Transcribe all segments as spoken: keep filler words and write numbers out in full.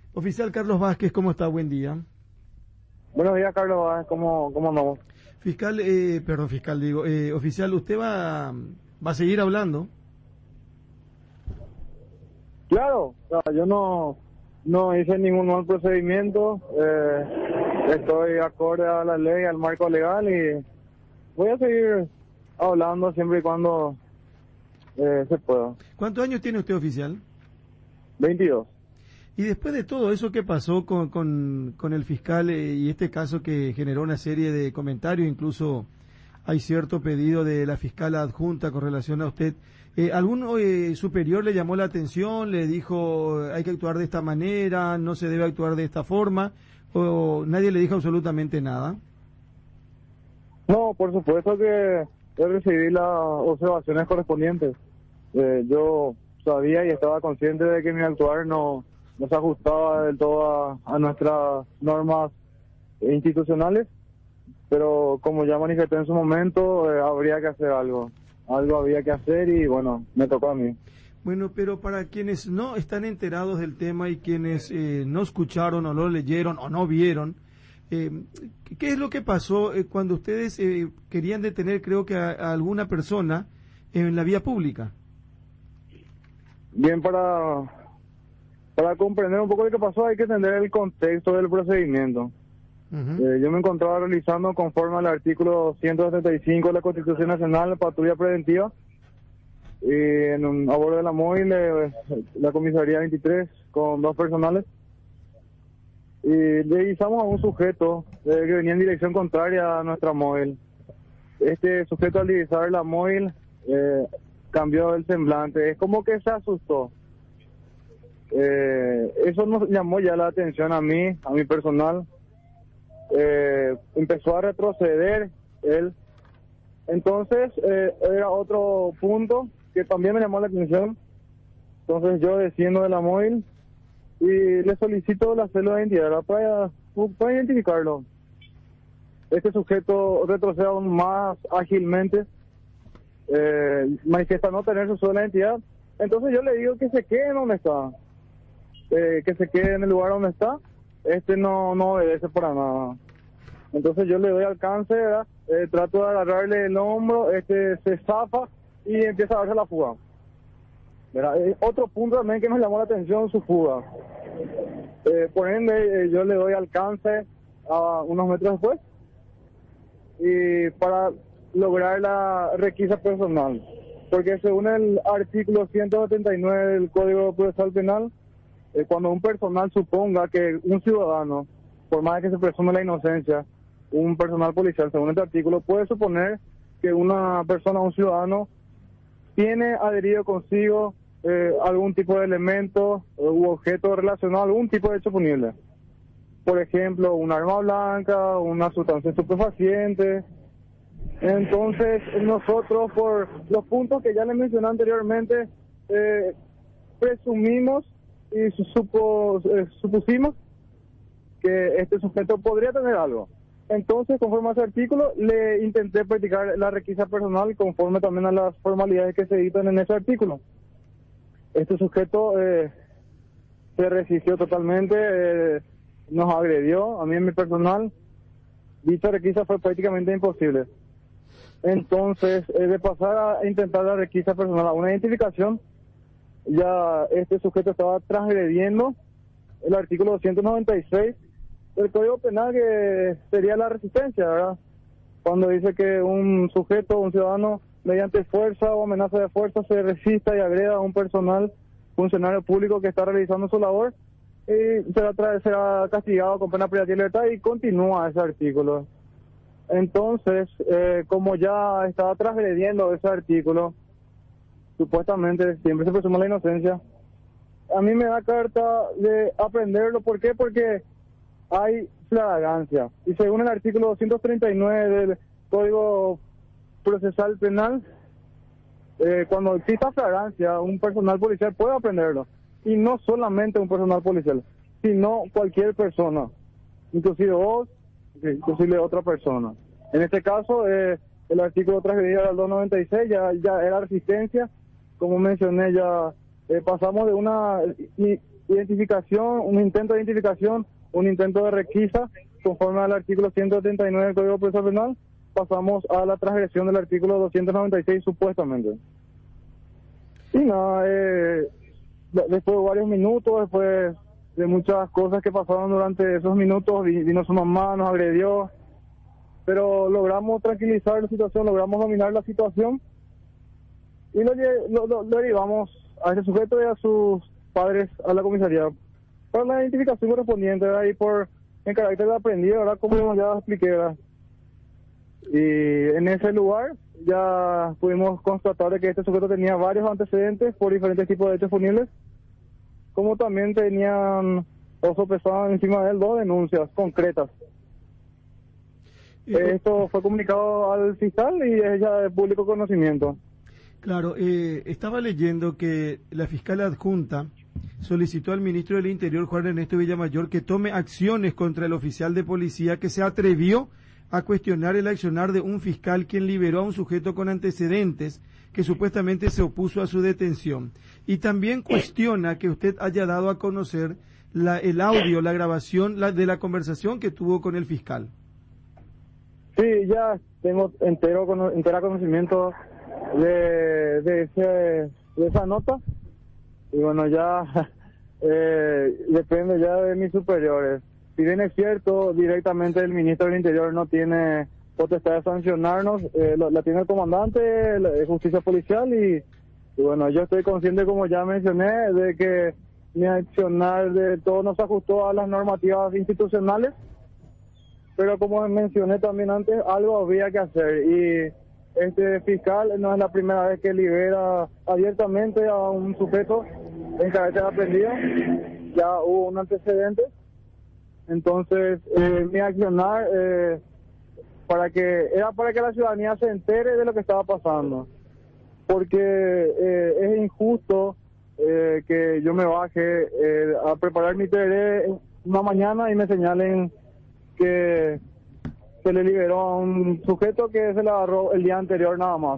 Oficial Carlos Vázquez, ¿cómo está? Buen día. Buenos días, Carlos Vázquez, ¿cómo, cómo andamos? Fiscal, eh, perdón, fiscal, digo, eh, oficial, ¿usted va, va a seguir hablando? Claro, o sea, yo no, no hice ningún mal procedimiento, eh, estoy acorde a la ley, al marco legal y voy a seguir hablando siempre y cuando eh, se pueda. ¿Cuántos años tiene usted, oficial? veintidós. Y después de todo eso que pasó con, con, con el fiscal eh, y este caso que generó una serie de comentarios, incluso hay cierto pedido de la fiscal adjunta con relación a usted, eh, ¿algún eh, superior le llamó la atención, le dijo hay que actuar de esta manera, no se debe actuar de esta forma, o nadie le dijo absolutamente nada? No, por supuesto que yo recibí las observaciones correspondientes. Eh, yo sabía y estaba consciente de que mi actuar no, no se ajustaba del todo a, a nuestras normas institucionales, pero como ya manifesté en su momento, eh, habría que hacer algo. Algo había que hacer y bueno, me tocó a mí. Bueno, pero para quienes no están enterados del tema y quienes eh, no escucharon o no leyeron o no vieron, eh, ¿qué es lo que pasó eh, cuando ustedes eh, querían detener, creo que a, a alguna persona en la vía pública? Bien, para, para comprender un poco lo que pasó hay que entender el contexto del procedimiento. Uh-huh. Eh, yo me encontraba realizando conforme al artículo ciento setenta y cinco de la Constitución Nacional patrulla preventiva y en un, a bordo de la móvil eh, la comisaría veintitrés con dos personales y revisamos a un sujeto eh, que venía en dirección contraria a nuestra móvil. Este sujeto al divisar la móvil eh, cambió el semblante, es como que se asustó. Eh, eso nos llamó ya la atención a mí, a mi personal. Eh, empezó a retroceder él. Entonces eh, era otro punto que también me llamó la atención. Entonces yo desciendo de la móvil y le solicito la cédula de identidad para, para identificarlo. Este sujeto retrocede aún más ágilmente, eh, manifiesta no tener su cédula de identidad. Entonces yo le digo que se quede donde está, eh, que se quede en el lugar donde está. Este no, no obedece para nada. Entonces yo le doy alcance, ¿verdad? Eh, trato de agarrarle el hombro, este se zafa y empieza a darse la fuga. Eh, otro punto también que me llamó la atención, su fuga. Eh, por ende, eh, yo le doy alcance a unos metros después y para lograr la requisa personal. Porque según el artículo ciento setenta y nueve del Código Procesal Penal, eh, cuando un personal suponga que un ciudadano, por más que se presume la inocencia, un personal policial, según este artículo, puede suponer que una persona, un ciudadano, tiene adherido consigo eh, algún tipo de elemento eh, u objeto relacionado a algún tipo de hecho punible. Por ejemplo, un arma blanca, una sustancia estupefaciente. Entonces, nosotros, por los puntos que ya les mencioné anteriormente, eh, presumimos y supo, eh, supusimos que este sujeto podría tener algo. Entonces, conforme a ese artículo, le intenté practicar la requisa personal conforme también a las formalidades que se dictan en ese artículo. Este sujeto eh, se resistió totalmente, eh, nos agredió, a mí en mi personal. Dicha requisa fue prácticamente imposible. Entonces, eh, de pasar a intentar la requisa personal a una identificación, ya este sujeto estaba transgrediendo el artículo doscientos noventa y seis del Código Penal, que sería la resistencia, ¿verdad? Cuando dice que un sujeto, un ciudadano, mediante fuerza o amenaza de fuerza se resista y agreda a un personal, funcionario público que está realizando su labor, y será, tra- será castigado con pena privativa de libertad, y continúa ese artículo. Entonces, eh, como ya estaba transgrediendo ese artículo, supuestamente siempre se presume la inocencia, a mí me da carta de aprenderlo. ¿Por qué? Porque hay flagrancia. Y según el artículo doscientos treinta y nueve del Código Procesal Penal, eh, cuando exista flagrancia, un personal policial puede aprenderlo. Y no solamente un personal policial, sino cualquier persona, inclusive vos, inclusive otra persona. En este caso, eh, el artículo transgredido al doscientos noventa y seis ya, ya era resistencia. Como mencioné, ya eh, pasamos de una identificación, un intento de identificación, un intento de requisa, conforme al artículo ciento setenta y nueve del Código Procesal Penal, pasamos a la transgresión del artículo doscientos noventa y seis supuestamente. Y nada, eh, después de varios minutos, después de muchas cosas que pasaron durante esos minutos, vino su mamá, nos agredió, pero logramos tranquilizar la situación, logramos dominar la situación y lo, lo, lo, lo llevamos a ese sujeto y a sus padres a la comisaría para la identificación correspondiente, ¿verdad? Y por en carácter de aprendido, ¿verdad? Como ya expliqué, ¿verdad? Y en ese lugar ya pudimos constatar de que este sujeto tenía varios antecedentes por diferentes tipos de hechos punibles, como también tenían o sopesaban encima de él dos denuncias concretas. Esto fue comunicado al fiscal y es ya de público conocimiento. Claro, eh, estaba leyendo que la fiscal adjunta solicitó al ministro del Interior, Juan Ernesto Villamayor, que tome acciones contra el oficial de policía que se atrevió a cuestionar el accionar de un fiscal quien liberó a un sujeto con antecedentes que supuestamente se opuso a su detención. Y también cuestiona que usted haya dado a conocer la, el audio, la grabación la, de la conversación que tuvo con el fiscal. Sí, ya tengo entero entera conocimiento de, de, ese, de esa nota. Y bueno, ya eh, depende ya de mis superiores. Si bien es cierto, directamente el ministro del Interior no tiene potestad de sancionarnos, eh, lo, la tiene el comandante, la justicia policial y, y bueno, yo estoy consciente, como ya mencioné, de que mi accionar de todo no se ajustó a las normativas institucionales, pero como mencioné también antes, algo había que hacer y este fiscal no es la primera vez que libera abiertamente a un sujeto en carácter de aprendido, ya hubo un antecedente. Entonces, eh, mi accionar eh, para que era para que la ciudadanía se entere de lo que estaba pasando, porque eh, es injusto eh, que yo me baje eh, a preparar mi T R una mañana y me señalen que se le liberó a un sujeto que se le agarró el día anterior nada más.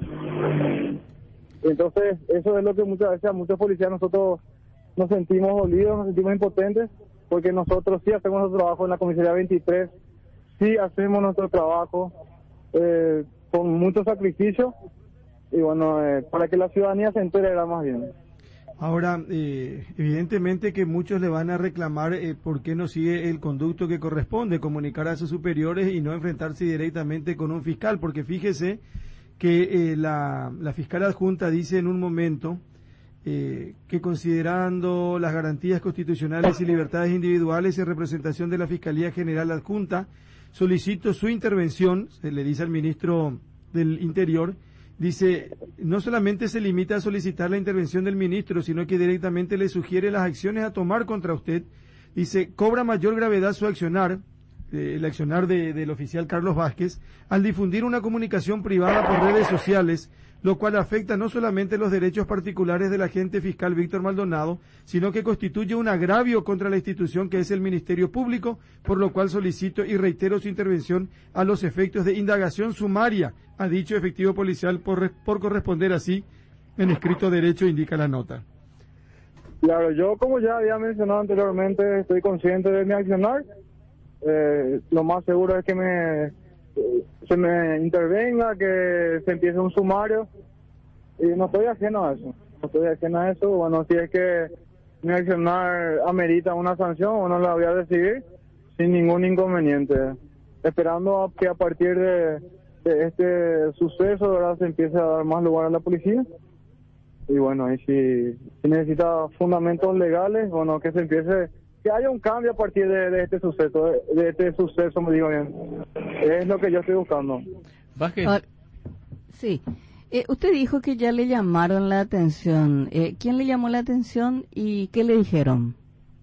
Entonces, eso es lo que muchas veces a muchos policías nosotros nos sentimos dolidos, nos sentimos impotentes, porque nosotros sí hacemos nuestro trabajo en la comisaría veintitrés, sí hacemos nuestro trabajo eh, con mucho sacrificio, y bueno, eh, para que la ciudadanía se entere era más bien. Ahora, eh, evidentemente que muchos le van a reclamar eh, por qué no sigue el conducto que corresponde, comunicar a sus superiores y no enfrentarse directamente con un fiscal, porque fíjese que eh, la, la fiscal adjunta dice en un momento eh, que considerando las garantías constitucionales y libertades individuales en representación de la Fiscalía General Adjunta, solicito su intervención, se le dice al ministro del Interior. Dice, no solamente se limita a solicitar la intervención del ministro, sino que directamente le sugiere las acciones a tomar contra usted. Dice, cobra mayor gravedad su accionar, eh, el accionar de, del oficial Carlos Vázquez, al difundir una comunicación privada por redes sociales, lo cual afecta no solamente los derechos particulares del agente fiscal Víctor Maldonado, sino que constituye un agravio contra la institución que es el Ministerio Público, por lo cual solicito y reitero su intervención a los efectos de indagación sumaria a dicho efectivo policial por, por corresponder así en escrito derecho, indica la nota. Claro, yo como ya había mencionado anteriormente, estoy consciente de mi accionar. Eh, lo más seguro es que me se me intervenga, que se empiece un sumario, y no estoy ajeno a eso, no estoy ajeno a eso. Bueno, si es que mi accionar amerita una sanción, bueno, la voy a recibir sin ningún inconveniente, esperando a que a partir de, de este suceso, ¿verdad?, se empiece a dar más lugar a la policía. Y bueno, y si, si necesita fundamentos legales, bueno, que se empiece, que haya un cambio a partir de, de este suceso, de, de este suceso, me digo bien. Es lo que yo estoy buscando. Vázquez. Ah, sí. Eh, usted dijo que ya le llamaron la atención. Eh, ¿Quién le llamó la atención y qué le dijeron?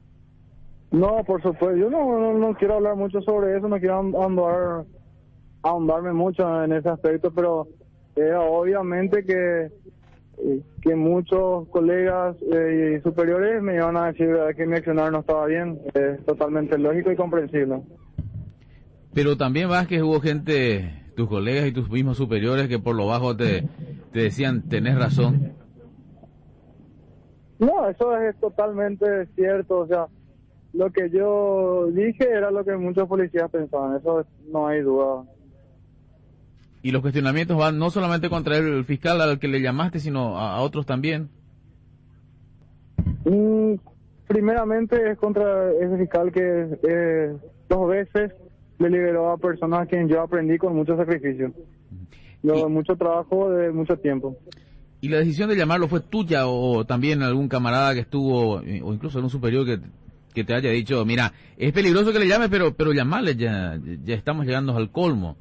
No, por supuesto. Yo no, no, no quiero hablar mucho sobre eso, no quiero ahondar, ahondarme mucho en ese aspecto, pero eh, obviamente que que muchos colegas eh, y superiores me iban a decir, ¿verdad?, que mi accionar no estaba bien. Es totalmente lógico y comprensible. Pero también, Vázquez, hubo gente, tus colegas y tus mismos superiores, que por lo bajo te, te decían, tenés razón. No, eso es totalmente cierto, o sea, lo que yo dije era lo que muchos policías pensaban, eso no hay duda. Y los cuestionamientos van no solamente contra el fiscal al que le llamaste, sino a, a otros también. Mm, primeramente es contra ese fiscal que eh, dos veces le liberó a personas a quien yo aprendí con mucho sacrificio, luego de mucho trabajo, de mucho tiempo. ¿Y la decisión de llamarlo fue tuya o también algún camarada que estuvo, o incluso algún superior que, que te haya dicho, mira, es peligroso que le llames, pero pero llamarle, ya, ya estamos llegando al colmo?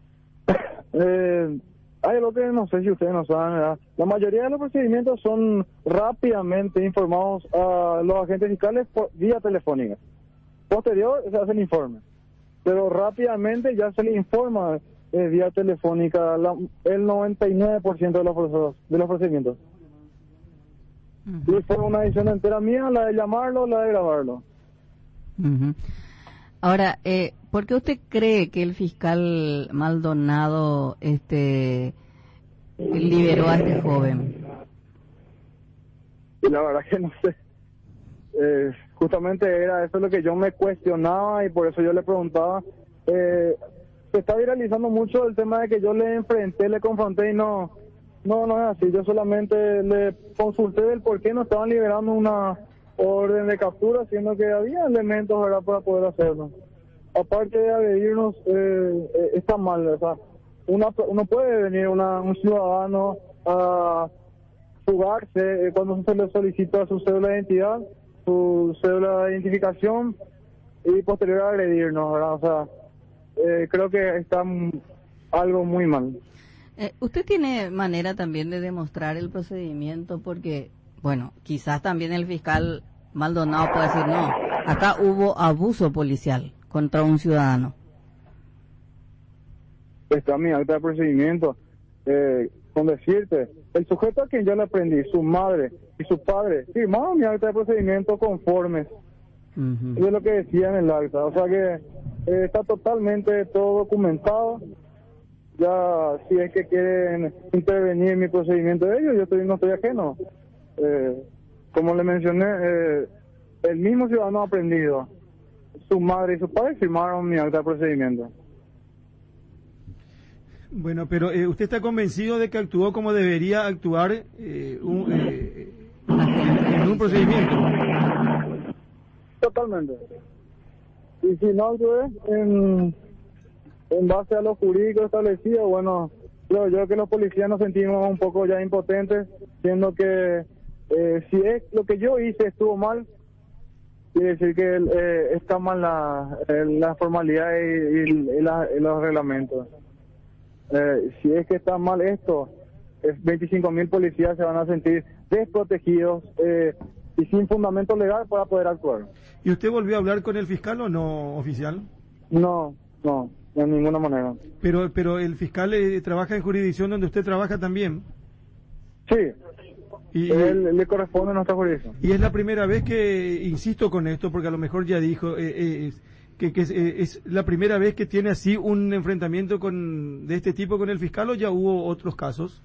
Eh, hay algo que no sé si ustedes no saben, ¿verdad? La mayoría de los procedimientos son rápidamente informados a los agentes fiscales por vía telefónica. Posterior se hacen informes, pero rápidamente ya se le informa eh, vía telefónica la, el noventa y nueve por ciento de los procesos, de los procedimientos. Uh-huh. Y fue una decisión entera mía, la de llamarlo, la de grabarlo. Uh-huh. Ahora, eh, ¿por qué usted cree que el fiscal Maldonado este liberó a este joven? Y la verdad que no sé. Eh, justamente era eso lo que yo me cuestionaba y por eso yo le preguntaba. Eh, se está viralizando mucho el tema de que yo le enfrenté, le confronté y no, no, no es así. Yo solamente le consulté del por qué no estaban liberando una orden de captura, siendo que había elementos, ¿verdad?, para poder hacerlo. Aparte de agredirnos, eh, eh, está mal, o sea, una, uno puede venir una, un ciudadano a fugarse eh, cuando se le solicita su cédula de identidad, su cédula de identificación y posterior a agredirnos, ¿verdad? O sea, eh, creo que está algo muy mal. Eh, ¿Usted tiene manera también de demostrar el procedimiento? Porque, bueno, quizás también el fiscal Maldonado puede decir, no, acá hubo abuso policial contra un ciudadano. Está mi acta de procedimiento. Eh, con decirte, el sujeto a quien yo le aprendí, su madre y su padre, firmaron mi acta de procedimiento conformes. Uh-huh. Es lo que decía en el acta. O sea que eh, está totalmente todo documentado. Ya, si es que quieren intervenir en mi procedimiento de ellos, yo estoy, no estoy ajeno. Eh, como le mencioné, eh, el mismo ciudadano aprendido, su madre y su padre firmaron mi acta de procedimiento. Bueno, pero eh, ¿usted está convencido de que actuó como debería actuar eh, un, eh, en un procedimiento? Totalmente. Y si no actué en, en base a lo jurídico establecido, bueno, creo yo que los policías nos sentimos un poco ya impotentes, siendo que eh, si es lo que yo hice estuvo mal, quiere decir que eh, está mal la, la formalidad y, y, y, la, y los reglamentos. Eh, si es que está mal esto, veinticinco mil policías se van a sentir desprotegidos eh, y sin fundamento legal para poder actuar. ¿Y usted volvió a hablar con el fiscal o no, oficial? No, no, de ninguna manera. Pero pero el fiscal eh, trabaja en jurisdicción donde usted trabaja también. Sí, y, él le corresponde a nuestra jurisdicción. Y es la primera vez que insisto con esto, porque a lo mejor ya dijo... Eh, eh, es, que, que es, eh, es la primera vez que tiene así un enfrentamiento con de este tipo con el fiscal, ¿o ya hubo otros casos?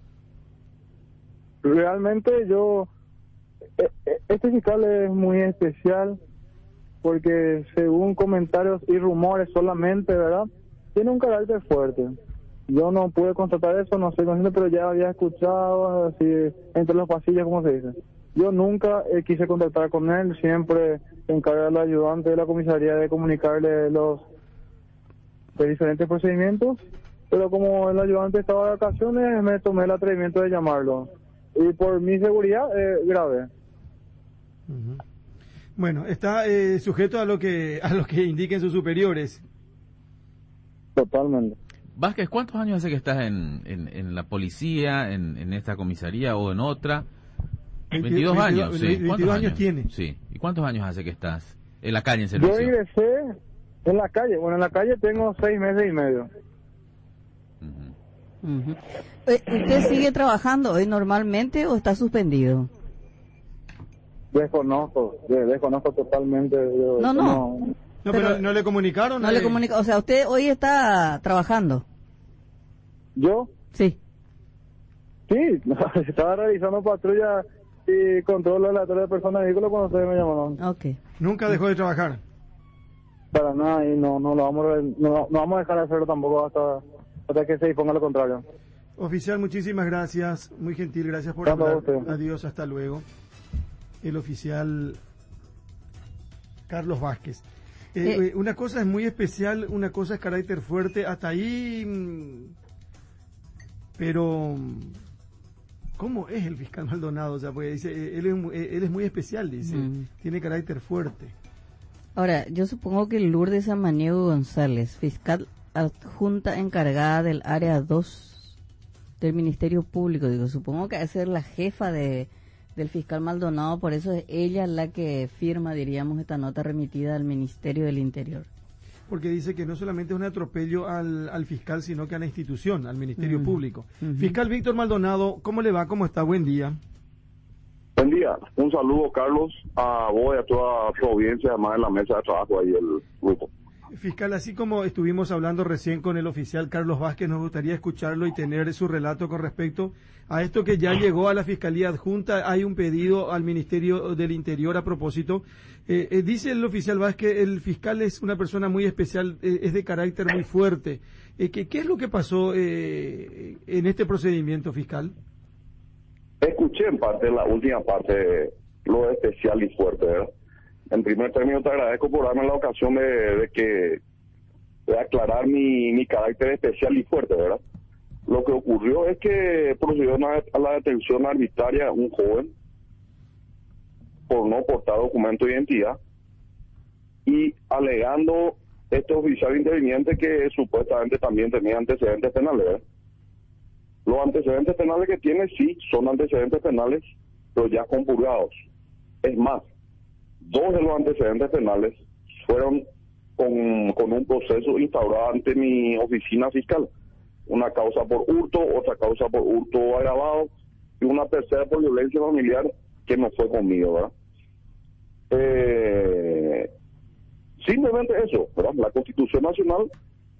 Realmente yo, este fiscal es muy especial porque según comentarios y rumores solamente, ¿verdad?, tiene un carácter fuerte. Yo no pude constatar eso, no sé, pero ya había escuchado así entre los pasillos, como se dice. Yo nunca eh, quise contactar con él, siempre encarga al ayudante de la comisaría de comunicarle los de diferentes procedimientos, pero como el ayudante estaba de vacaciones, me tomé el atrevimiento de llamarlo. Y por mi seguridad, eh, grave. Uh-huh. Bueno, está eh, sujeto a lo que a lo que indiquen sus superiores. Totalmente. Vázquez, ¿cuántos años hace que estás en, en, en la policía, en, en esta comisaría o en otra? veintidós años, sí. veintidós años, años tiene. Sí. ¿Y cuántos años hace que estás en la calle en servicio? Yo ingresé en la calle. Bueno, en la calle tengo seis meses y medio. Uh-huh. Uh-huh. ¿Usted sigue trabajando hoy normalmente o está suspendido? Desconozco, desconozco totalmente. Yo, no, no. no. No, pero, pero no le comunicaron. No le comunicaron. O sea, ¿usted hoy está trabajando? ¿Yo? Sí. Sí, estaba realizando patrulla y controlo aleatorio de personas y vehículos cuando ustedes me llamaron. Ok. Nunca dejó de trabajar. Para nada, y no, no lo vamos a, no, no vamos a dejar de hacerlo tampoco hasta, hasta que se disponga lo contrario. Oficial, muchísimas gracias, muy gentil, gracias por Hasta hablar. luego. Adiós, hasta luego. El oficial Carlos Vázquez. Eh, Eh. eh, una cosa es muy especial, una cosa es carácter fuerte, hasta ahí, mm, pero ¿cómo es el fiscal Maldonado? O sea, porque dice, eh, él, es, mu- eh, él es muy especial, dice, Mm. tiene carácter fuerte. Ahora, yo supongo que Lourdes Samaniego González, fiscal adjunta encargada del área dos del Ministerio Público, digo, supongo que debe ser la jefa de del fiscal Maldonado, por eso es ella la que firma, diríamos, esta nota remitida al Ministerio del Interior. Porque dice que no solamente es un atropello al, al fiscal, sino que a la institución, al Ministerio Ujú. Público. Ujú. Fiscal Víctor Maldonado, ¿cómo le va? ¿Cómo está? Buen día. Buen día, un saludo Carlos, a vos y a toda tu audiencia, además de la mesa de trabajo ahí el grupo. Fiscal, así como estuvimos hablando recién con el oficial Carlos Vázquez, nos gustaría escucharlo y tener su relato con respecto a esto que ya llegó a la Fiscalía Adjunta. Hay un pedido al Ministerio del Interior a propósito. Eh, eh, dice el oficial Vázquez, el fiscal es una persona muy especial, eh, es de carácter muy fuerte. Eh, ¿qué, ¿Qué es lo que pasó eh, en este procedimiento, fiscal? Escuché en parte, la última parte, lo especial y fuerte, ¿verdad? En primer término te agradezco por darme la ocasión de, de que de aclarar mi, mi carácter especial y fuerte, ¿verdad? Lo que ocurrió es que procedió una- a la detención arbitraria un joven por no portar documento de identidad y alegando este oficial interviniente que supuestamente también tenía antecedentes penales, ¿verdad? Los antecedentes penales que tiene sí son antecedentes penales, pero ya compurgados. Es más, dos de los antecedentes penales fueron con, con un proceso instaurado ante mi oficina fiscal. Una causa por hurto, otra causa por hurto agravado y una tercera por violencia familiar que no fue conmigo, ¿verdad? Eh, simplemente eso, ¿verdad? La Constitución Nacional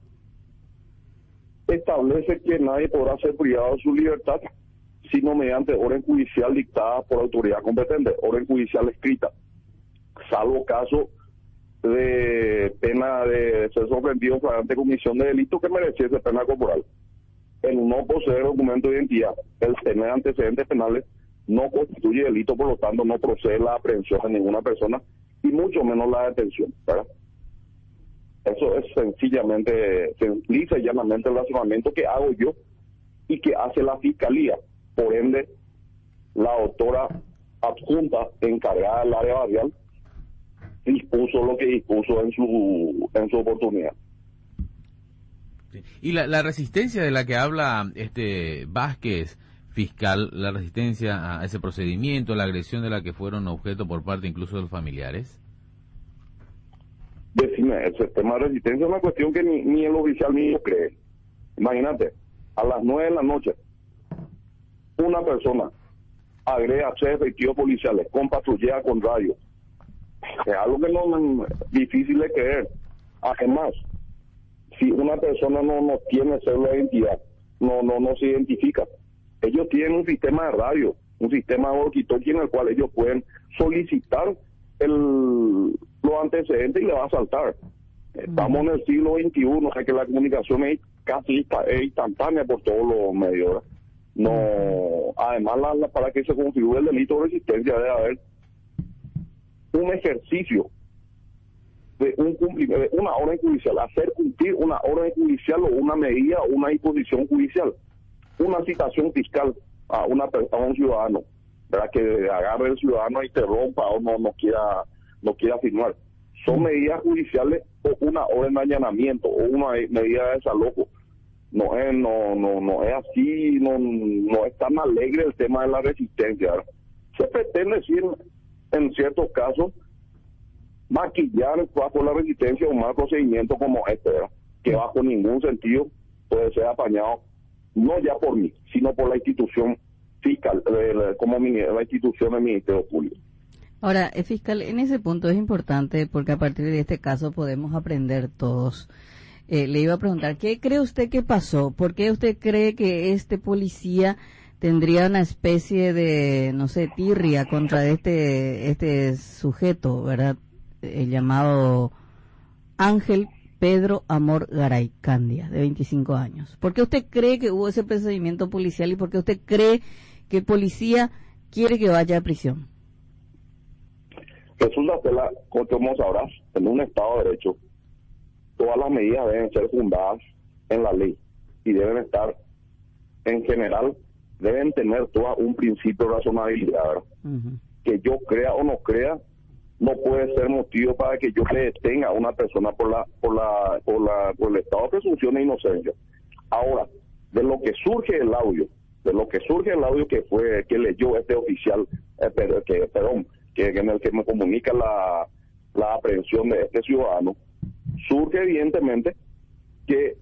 establece que nadie podrá ser privado de su libertad sino mediante orden judicial dictada por autoridad competente, orden judicial escrita, salvo caso de pena de ser sorprendido en flagrante comisión de delito que mereciese pena corporal. El no poseer documento de identidad, el tener antecedentes penales, no constituye delito, por lo tanto no procede la aprehensión de ninguna persona y mucho menos la detención, ¿verdad? Eso es sencillamente, lisa y llanamente el razonamiento que hago yo y que hace la Fiscalía. Por ende, la doctora adjunta encargada del área barrial dispuso lo que dispuso en su en su oportunidad. Sí. Y la, la resistencia de la que habla este Vázquez, fiscal, la resistencia a ese procedimiento, la agresión de la que fueron objeto por parte incluso de los familiares. Decime, ese tema de resistencia es una cuestión que ni, ni el oficial mismo cree. Imagínate, a las nueve de la noche, una persona agrega a tres efectivos policiales con patrullera con radio. Es algo que no es difícil de creer. Además, si una persona no, no tiene cédula de identidad, no, no, no se identifica. Ellos tienen un sistema de radio, un sistema de walkie-talkie en el cual ellos pueden solicitar el, los antecedentes y le va a saltar. Estamos en el siglo veintiuno, o sea que la comunicación es casi es instantánea por todos los medios, ¿verdad? No, además la, la, para que se configure el delito de resistencia debe haber un ejercicio de un cumplimiento, de una orden judicial, hacer cumplir una orden judicial o una medida o una disposición judicial, una citación fiscal a una a un ciudadano, ¿verdad? Que agarre el ciudadano y te rompa o no no quiera no quiera firmar. Son medidas judiciales o una orden de allanamiento o una medida de desalojo. No es no no no es así, no no es tan alegre el tema de la resistencia, ¿verdad? Se pretende decir en ciertos casos maquillar bajo la resistencia un mal procedimiento como este, ¿verdad? Que bajo ningún sentido puede ser apañado, no ya por mí, sino por la institución fiscal, eh, como la institución del Ministerio Público. Ahora, eh, fiscal, en ese punto es importante porque a partir de este caso podemos aprender todos. Eh, le iba a preguntar, ¿qué cree usted que pasó? ¿Por qué usted cree que este policía tendría una especie de, no sé, tirria contra este este sujeto, ¿verdad? El llamado Ángel Pedro Amor Garay Candia, de veinticinco años. ¿Por qué usted cree que hubo ese procedimiento policial y por qué usted cree que el policía quiere que vaya a prisión? Resulta que, la, como sabrás, en un Estado de Derecho, todas las medidas deben ser fundadas en la ley y deben estar, en general, deben tener todas un principio de razonabilidad, ¿verdad? Uh-huh. Que yo crea o no crea, no puede ser motivo para que yo le detenga a una persona por la por la por la por el estado de presunción de inocencia. Ahora, de lo que surge el audio, de lo que surge el audio que fue que leyó este oficial, eh, pero, que perdón, que en el que me comunica la la aprehensión de este ciudadano, surge evidentemente que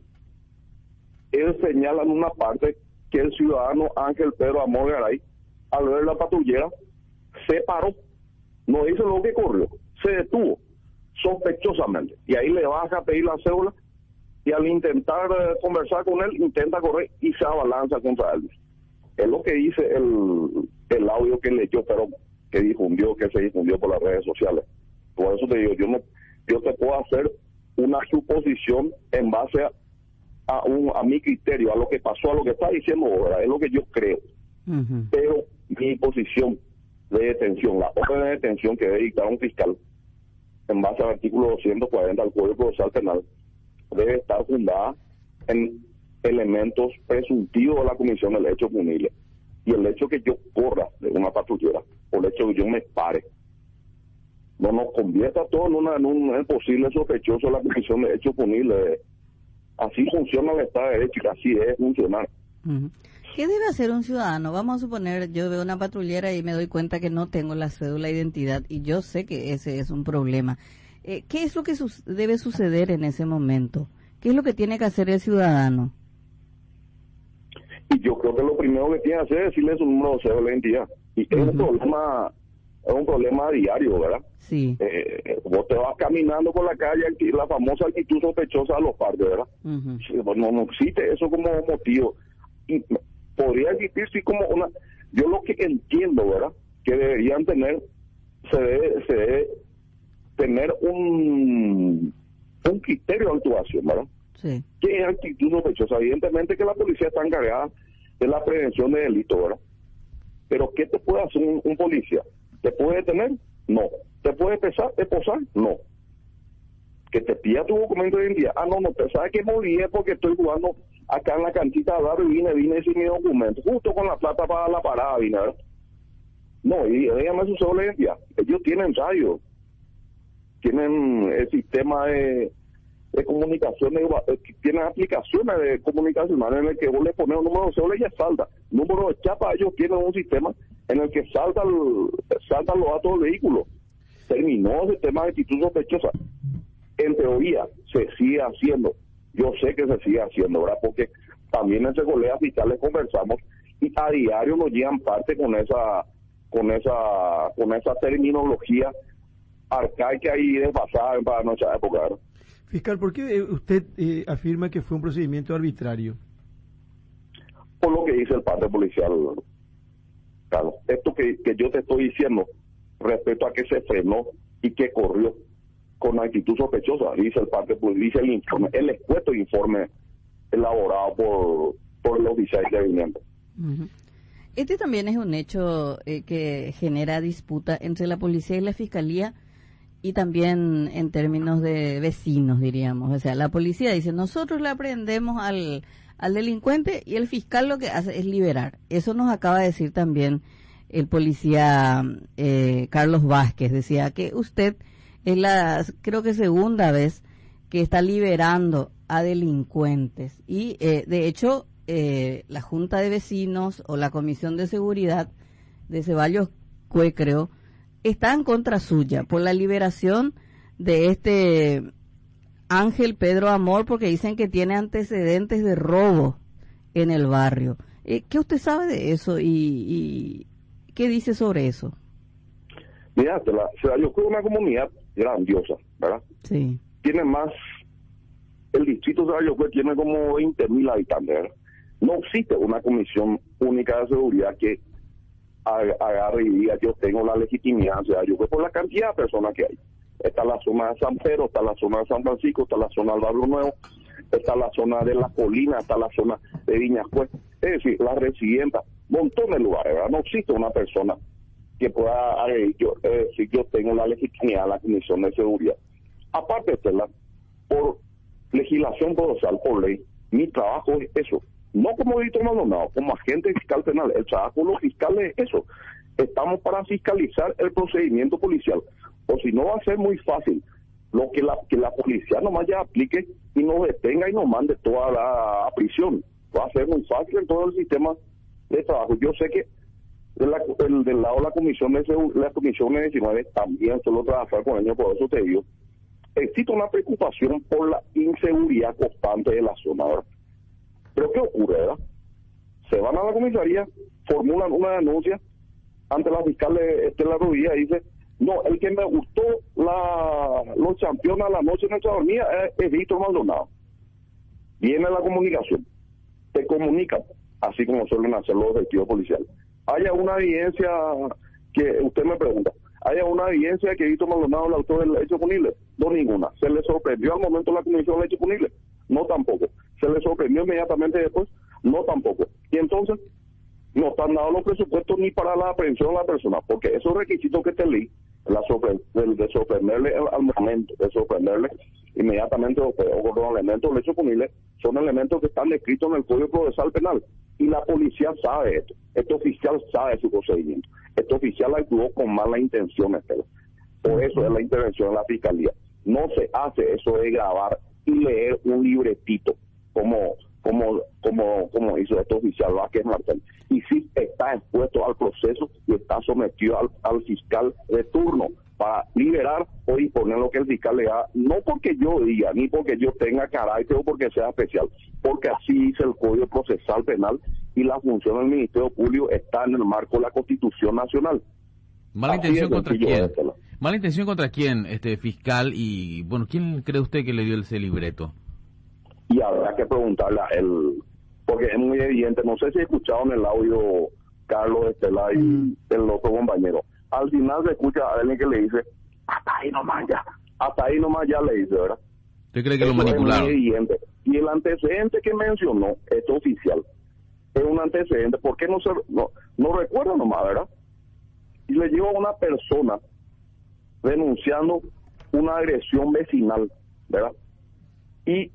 él señala en una parte que el ciudadano Ángel Pedro Amor Garay, al ver la patrullera, se paró. No dice lo que corrió, se detuvo sospechosamente y ahí le baja a pedir la cédula y al intentar eh, conversar con él intenta correr y se abalanza contra él. Es lo que dice el, el audio que leyó, pero que difundió, que se difundió por las redes sociales. Por eso te digo, yo no, yo te puedo hacer una suposición en base a, a, un, a mi criterio, a lo que pasó, a lo que está diciendo ahora, es lo que yo creo. Uh-huh. Pero mi posición de detención, la orden de detención que debe dictar un fiscal en base al artículo doscientos cuarenta del Código Procesal Penal debe estar fundada en elementos presuntivos de la comisión del hecho punible. Y el hecho que yo corra de una patrullera, o el hecho que yo me pare, no nos convierta todo en, una, en un en posible sospechoso de la comisión de hecho punible. Así funciona el Estado de Derecho y así debe funcionar. Uh-huh. ¿Qué debe hacer un ciudadano? Vamos a suponer, yo veo una patrullera y me doy cuenta que no tengo la cédula de identidad y yo sé que ese es un problema. Eh, ¿Qué es lo que su- debe suceder en ese momento? ¿Qué es lo que tiene que hacer el ciudadano? Y yo creo que lo primero que tiene que hacer es decirle su número de cédula de identidad. Y uh-huh. es un problema, es un problema diario, ¿verdad? Sí. Eh, vos te vas caminando por la calle, la famosa actitud sospechosa de los parques, ¿verdad? Uh-huh. No, no existe eso como motivo. Y podría existir sí como una, yo lo que entiendo, ¿verdad? Que deberían tener, se debe, se debe tener un, un criterio de actuación, ¿verdad? Sí. ¿Qué es actitud sospechosa? Evidentemente que la policía está encargada de la prevención de delitos, ¿verdad? Pero ¿qué te puede hacer un, un policía? ¿Te puede detener? No. ¿Te puede pesar, esposar? No. Que te pida tu documento de identidad. Ah, no, no, te sabes que me olvidé porque estoy jugando acá en la canchita de barrio y vine, vine sin mi documento, justo con la plata para la parada, vine, ¿verdad? No, y dígame su cédula de identidad. Ellos tienen radio, tienen el sistema de, de comunicación, de, tienen aplicaciones de comunicación en el que vos le pones un número de cédula y ya salta. Número de chapa, ellos tienen un sistema en el que salta el, saltan los datos del vehículo. Terminó el sistema de actitud sospechosa. En teoría se sigue haciendo, yo sé que se sigue haciendo, ¿verdad? Porque también entre colegas fiscales conversamos y a diario nos llegan parte con esa con esa con esa terminología arcaica y desfasada para nuestra época, ¿verdad? Fiscal, ¿por qué usted eh, afirma que fue un procedimiento arbitrario? Por lo que dice el parte policial, Carlos. Esto que, que yo te estoy diciendo respecto a que se frenó y que corrió con actitud sospechosa, dice el parte, pues dice el informe, el expuesto informe elaborado por, por el oficial de interviniente. Uh-huh. Este también es un hecho eh, que genera disputa entre la policía y la fiscalía y también en términos de vecinos, diríamos. O sea, la policía dice, nosotros le aprendemos al, al delincuente y el fiscal lo que hace es liberar. Eso nos acaba de decir también el policía eh, Carlos Vázquez. Decía que usted es la, creo que segunda vez que está liberando a delincuentes. Y, eh, de hecho, eh, la Junta de Vecinos o la Comisión de Seguridad de Ceballos Cue, creo, está en contra suya por la liberación de este Ángel Pedro Amor, porque dicen que tiene antecedentes de robo en el barrio. Eh, ¿Qué usted sabe de eso y, y qué dice sobre eso? Mira, la Ceballos Cue es una comunidad grandiosa, ¿verdad? Sí. Tiene más, el distrito de Ceballos Cue tiene como veinte mil habitantes, ¿verdad? No existe una comisión única de seguridad que agarre y diga yo tengo la legitimidad, o sea, yo creo por la cantidad de personas que hay. Está la zona de San Pedro, está la zona de San Francisco, está la zona del Barrio Nuevo, está la zona de La Colina, está la zona de Viñas Juez, es decir, la Residencia, montón de lugares, ¿verdad? No existe una persona que pueda eh, yo, eh, decir yo tengo la legitimidad de la Comisión de Seguridad. Aparte de serla, por legislación procesal, por ley, mi trabajo es eso. No como Víctor Maldonado, como agente fiscal penal. El trabajo de los fiscales es eso. Estamos para fiscalizar el procedimiento policial. O si no, va a ser muy fácil lo que la que la policía nomás ya aplique y nos detenga y nos mande toda la prisión. Va a ser muy fácil en todo el sistema de trabajo. Yo sé que de la, el, del lado de la Comisión de la Comisión diecinueve también solo trabajar con ellos, por eso te digo, existe una preocupación por la inseguridad constante de la zona, ¿verdad? Pero ¿qué ocurre, verdad? Se van a la comisaría, formulan una denuncia ante la fiscal Estela Rodríguez y dice, no, el que me gustó la, los campeones a la noche en nuestra dormida es, es Víctor Maldonado. Viene la comunicación, te comunican, así como suelen hacer los detectives policiales. Haya una evidencia que usted me pregunta, ¿haya una evidencia que Víctor Maldonado es el autor del hecho punible? No, ninguna. ¿Se le sorprendió al momento la comisión del hecho punible? No, tampoco. ¿Se le sorprendió inmediatamente después? No, tampoco. Y entonces, no están dados los presupuestos ni para la aprehensión de la persona, porque esos requisitos que te leí, la sorpre de, de sorprenderle al momento, de sorprenderle inmediatamente o, o con los elementos del hecho punible, son elementos que están descritos en el Código Procesal Penal. Y la policía sabe esto. Este oficial sabe su procedimiento. Este oficial actuó con mala intención, Estela. Por eso es la intervención de la Fiscalía. No se hace eso de grabar y leer un libretito como como como como hizo este oficial Vázquez Martel. Y sí está expuesto al proceso y está sometido al, al fiscal de turno para liberar o disponer lo que el fiscal le da, no porque yo diga, ni porque yo tenga carácter o porque sea especial, porque así dice el Código Procesal Penal y la función del Ministerio Público está en el marco de la Constitución Nacional. ¿Mala Así intención contra quién? Estela. ¿Mala intención contra quién, este fiscal? Y, bueno, ¿quién cree usted que le dio ese libreto? Y habrá que preguntarle a él, porque es muy evidente, no sé si escucharon el audio Carlos Estela y mm. el otro compañero. Al final se escucha a alguien que le dice, hasta ahí nomás ya, hasta ahí nomás ya le dice, ¿verdad? ¿Usted cree que Eso lo manipularon? Es muy evidente. Y el antecedente que mencionó este oficial es un antecedente, ¿por qué no se, no, no recuerdo nomás, verdad? Y le llegó a una persona denunciando una agresión vecinal, ¿verdad? Y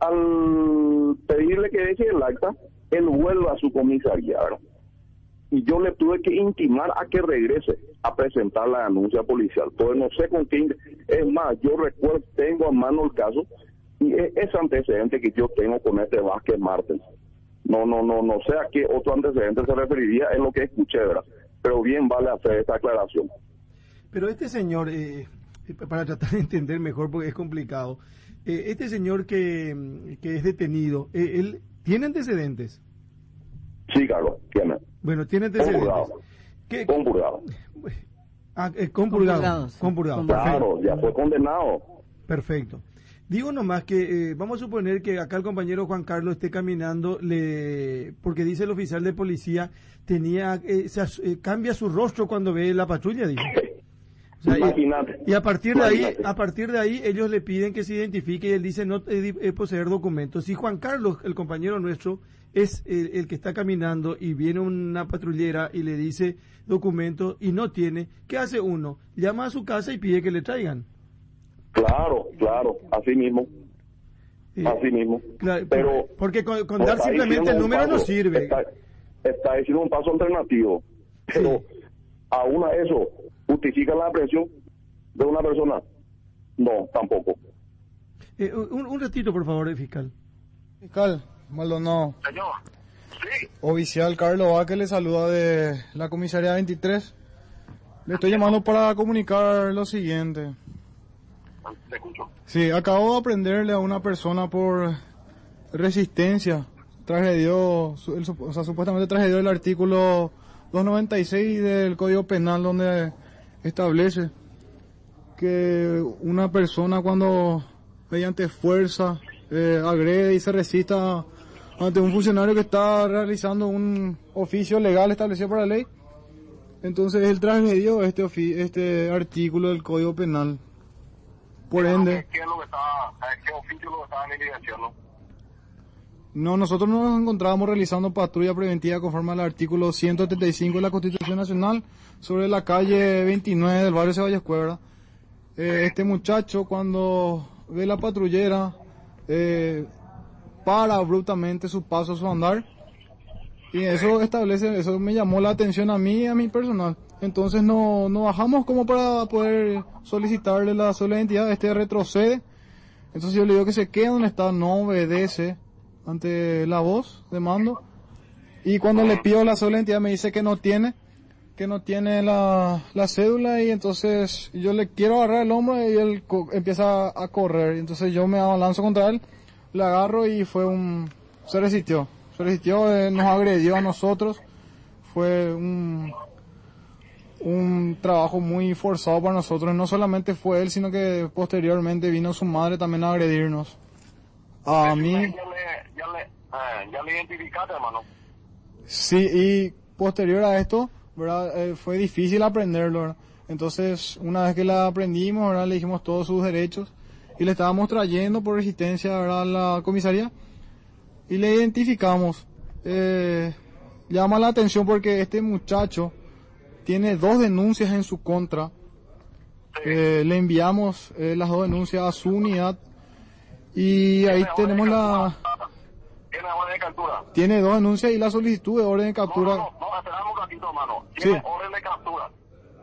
al pedirle que deje el acta, él vuelve a su comisaría, ¿verdad? Y yo le tuve que intimar a que regrese a presentar la denuncia policial. Entonces no sé con quién, es más, yo recuerdo, tengo a mano el caso, y ese antecedente que yo tengo con este Vázquez Martel. No, no, no, no sé a qué otro antecedente se referiría, es lo que escuché, ¿verdad? Pero bien vale hacer esta aclaración. Pero este señor, eh, para tratar de entender mejor porque es complicado, eh, este señor que, que es detenido, eh, ¿él tiene antecedentes? Sí, Carlos, tiene. Bueno, tiene antecedentes. Compurgado. ¿Qué, Compurgado. Ah, eh, compurgado. Compurgados. Compurgado. Claro, ya fue condenado. Perfecto. Digo nomás que eh, vamos a suponer que acá el compañero Juan Carlos esté caminando, le porque dice el oficial de policía, tenía eh, se, eh, cambia su rostro cuando ve la patrulla, dice. O sea, Imagínate. Y, y a partir de ahí, Imagínate. a partir de ahí ellos le piden que se identifique y él dice no eh, eh, poseer documentos. Si Juan Carlos, el compañero nuestro, es el, el que está caminando y viene una patrullera y le dice documentos y no tiene, ¿qué hace uno? Llama a su casa y pide que le traigan. Claro, claro, así mismo. Eh, Así mismo. Claro, pero porque con, con no dar está simplemente diciendo el un número no paso, sirve. Está, está diciendo un paso alternativo. Pero Sí. aún a eso, ¿justifica la aprehensión de una persona? No, tampoco. Eh, un, un ratito, por favor, eh, fiscal. Fiscal Maldonado. Señor, sí. Oficial Carlos Vázquez le saluda de la comisaría veintitrés. Le estoy llamando para comunicar lo siguiente. Te escucho. Sí, acabo de aprenderle a una persona por resistencia. Transgredió, su- el, sup- o sea, supuestamente transgredió el artículo doscientos noventa y seis del Código Penal, donde establece que una persona cuando mediante fuerza eh, agrede y se resista ante un funcionario que está realizando un oficio legal establecido por la ley. Entonces él transgredió este ofi- este artículo del Código Penal. Por ende... ¿Qué es lo que estaba, qué oficio lo que estaba en diligencia, no? No, nosotros nos encontrábamos realizando patrulla preventiva conforme al artículo ciento setenta y cinco de la Constitución Nacional sobre la calle veintinueve del barrio Ceballos Cuebra. Eh, este muchacho, cuando ve la patrullera, eh, para abruptamente su paso, su andar, y eso establece, eso me llamó la atención a mí y a mi personal. Entonces no, no bajamos como para poder solicitarle la sola identidad. Este retrocede. Entonces yo le digo que se quede donde está, no obedece ante la voz de mando. Y cuando le pido la sola identidad me dice que no tiene, que no tiene la, la cédula, y entonces yo le quiero agarrar el hombro y él co- empieza a, a correr. Entonces yo me abalanzo contra él, le agarro y fue un... se resistió. Se resistió, eh, nos agredió a nosotros. Fue un... un trabajo muy forzado para nosotros. No solamente fue él, sino que posteriormente vino su madre también a agredirnos. A mí... Ya le, ya le, eh, ya le identificaste, hermano. Sí, y posterior a esto, ¿verdad? Eh, fue difícil aprenderlo, ¿verdad? Entonces, una vez que la aprendimos, ¿verdad? Le dijimos todos sus derechos y le estábamos trayendo por resistencia, ¿verdad? A la comisaría y le identificamos. Eh, llama la atención porque este muchacho tiene dos denuncias en su contra. Eh, le enviamos eh, las dos denuncias a su unidad y ahí tenemos la... ¿Tiene orden de captura? Tiene dos denuncias y la solicitud de orden de captura. No, no, no, esperamos un ratito, hermano. ¿Tiene Sí. orden de captura?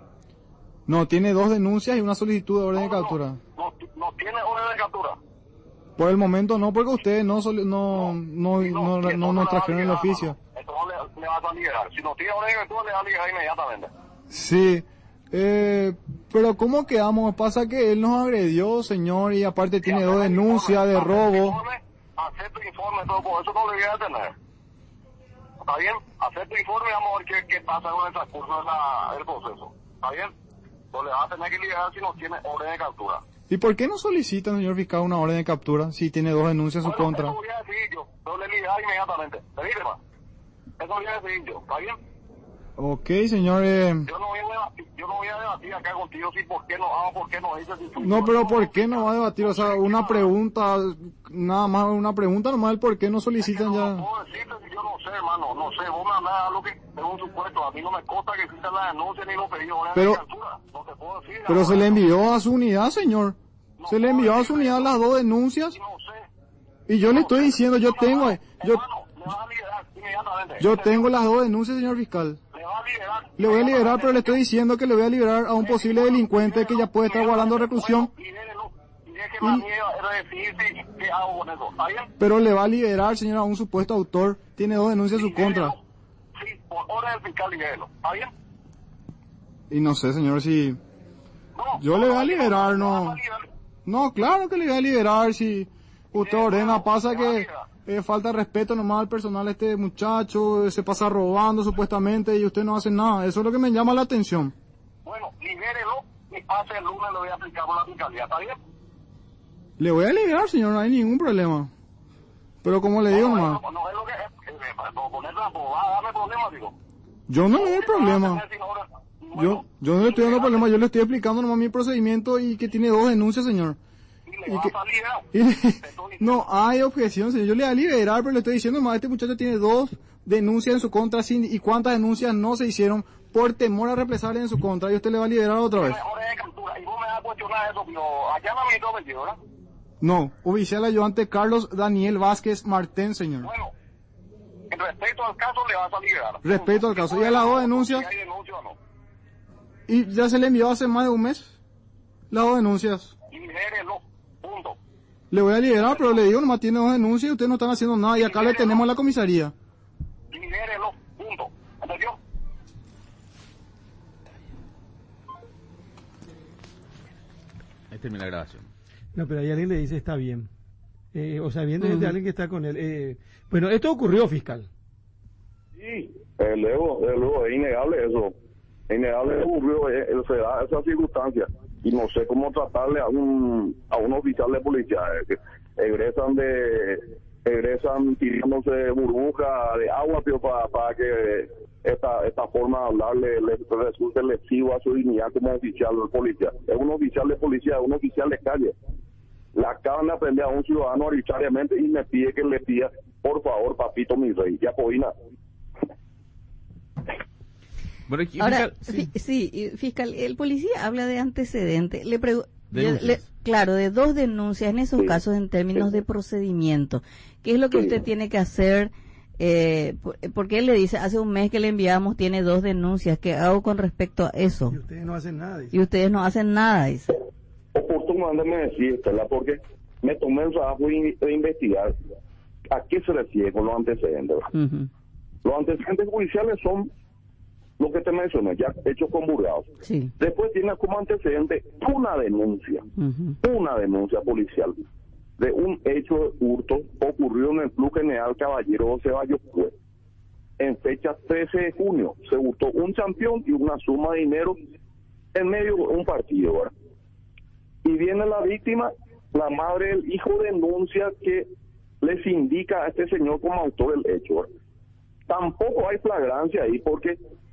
No, tiene dos denuncias y una solicitud de orden de No, no, captura. No, no tiene orden de captura. Por el momento no, porque ustedes no soli- no no Si no, no, si no entonces nos le va a trajeron el liberar, oficio. hermano. Entonces le, le vas a liberar. Si no tiene orden de captura, le va a liberar inmediatamente. Sí, eh, pero ¿cómo quedamos? Pasa que él nos agredió, señor, y aparte tiene dos denuncias de robo. Acepto informe, todo por eso no le voy a detener. ¿Está bien? Acepto informe y vamos a ver qué, qué pasa con el transcurso de la, del proceso. ¿Está bien? Entonces le vas a tener que liberar si no tiene orden de captura. ¿Y por qué no solicita, señor fiscal, una orden de captura si tiene dos denuncias en su Bueno, contra? eso voy a decidir yo. Yo le liberar inmediatamente. ¿Te dice, ma? Eso voy a decidir yo. ¿Está bien? Ok, señor. Eh, Yo no voy a debatir, yo no voy a debatir acá contigo si por qué no hago, por qué no dice. Si no, pero ¿por qué no va a debatir? O sea, una pregunta, nada más una pregunta nomás, el por qué no solicitan No ya. puedo decirte si yo no sé, hermano, no sé, vos me andás a lo que es un supuesto, a mí no me consta que exista la denuncia ni los pedidos de Pero- captura, no te puedo decir. Pero se le hermano. envió a su unidad, señor. Se le envió a su unidad las dos denuncias. Y no sé. Y yo le estoy diciendo, yo tengo, yo, Hermano, le vas a liberar inmediatamente. yo tengo las dos denuncias, señor fiscal. Le vas a liberar. Le voy a liberar, pero le estoy diciendo que le voy a liberar a un posible delincuente que ya puede estar guardando reclusión. Y déjelo, y deje la mía decidirse qué hago con eso, ¿está bien? Pero le va a liberar, señor, a un supuesto autor. Tiene dos denuncias en su contra. Sí, por orden del fiscal, libérelo, ¿está bien? Y no sé, señor, si... No, Yo le voy a liberar, le vas no. a liberar. No, claro que le voy a liberar si usted ordena. Pasa que eh, falta respeto nomás al personal de este muchacho, eh, se pasa robando supuestamente y usted no hace nada. Eso es lo que me llama la atención. Bueno, libérelo y pase el lunes lo voy a aplicar con la fiscalía, ¿está bien? Le voy a liberar, señor, no hay ningún problema. Pero como le digo no, nomás, no, no es lo que es, eh, para poner la abogada, dame problemas, digo. yo no le doy problema. Yo, yo no le estoy dando problema, yo le estoy explicando nomás mi procedimiento y que tiene dos denuncias, señor. Y le Y va que- a salir, Y le- no hay objeción, señor. Yo le voy a liberar, pero le estoy diciendo nomás, este muchacho tiene dos denuncias en su contra sin, y cuántas denuncias no se hicieron por temor a represalias en su contra y usted le va a liberar otra vez. orden de captura. Y vos me vas a cuestionar eso, pero allá no me he metido, ¿verdad? No, oficial ayudante Carlos Daniel Vázquez Martén, señor. Bueno, en respecto al caso le vas a liberar. Respecto al caso. ¿Y a las dos denuncias? Si hay denuncia o no. Y ya se le envió hace más de un mes las dos denuncias. Libérelo, punto. Le voy a liberar, pero le digo, nomás tiene dos denuncias y ustedes no están haciendo nada y acá le tenemos a la comisaría. Libérelo, punto. ¿Entendió? Ahí termina la grabación. No, pero ahí alguien le dice está bien. Eh, o sea, viendo Ujú. de alguien que está con él. Eh, bueno, esto ocurrió, fiscal. Sí. Eh, luego, eh, luego, es innegable eso. Es innegable que ocurrió, eh, eh, se da esa circunstancia. Y no sé cómo tratarle a un, a un oficial de policía eh, que egresan de, egresan tirándose burbuja de agua, pero para, para que esta esta forma de hablar le, le resulte lesivo a su dignidad como oficial policial. Es un oficial de policía, es un oficial de calle. Le acaban de aprender a un ciudadano arbitrariamente y me pide que le pida, por favor, papito mi rey, ya podina. Bueno, y Ahora, fiscal, fi- sí, y fiscal, el policía habla de antecedentes. Le pregu- Denuncias. le- claro, de dos denuncias en esos Sí. casos en términos Sí. de procedimiento. ¿Qué es lo que Sí. usted tiene que hacer? Eh, por- porque él le dice, hace un mes que le enviamos, tiene dos denuncias. ¿Qué hago con respecto a eso? Y ustedes no hacen nada. dice. Y ustedes no hacen nada, dice. Oportunamente me decís, Estela, porque me tomé el trabajo de, de investigar a qué se refiere con los antecedentes. Ujú. Los antecedentes judiciales son lo que te mencioné, ya hechos conjurados. Sí. Después tiene como antecedente una denuncia, Ujú. una denuncia policial de un hecho de hurto ocurrido en el Club General Caballero Ceballos Cue. En fecha trece de junio se hurtó un campeón y una suma de dinero en medio de un partido, ¿verdad? Y viene la víctima, la madre del hijo denuncia que les indica a este señor como autor del hecho, ¿verdad? Tampoco hay flagrancia ahí porque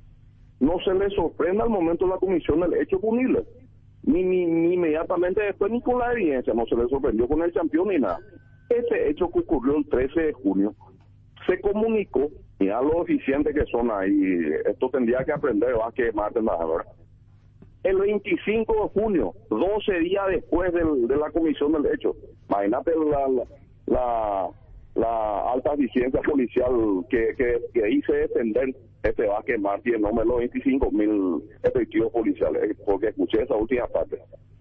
no se le sorprende al momento de la comisión del hecho punible. Ni, ni, ni inmediatamente después, ni con la evidencia, no se le sorprendió con el campeón ni nada. Ese hecho que ocurrió el trece de junio, se comunicó, y a los eficientes que son ahí, esto tendría que aprender, va a quemarte más ahora. El veinticinco de junio, doce días después del, de la comisión del hecho, imagínate la, la, la, la alta eficiencia policial que, que, que hice defender este Vázquez Martí en nombre de los veinticinco mil efectivos policiales, porque escuché esa última parte.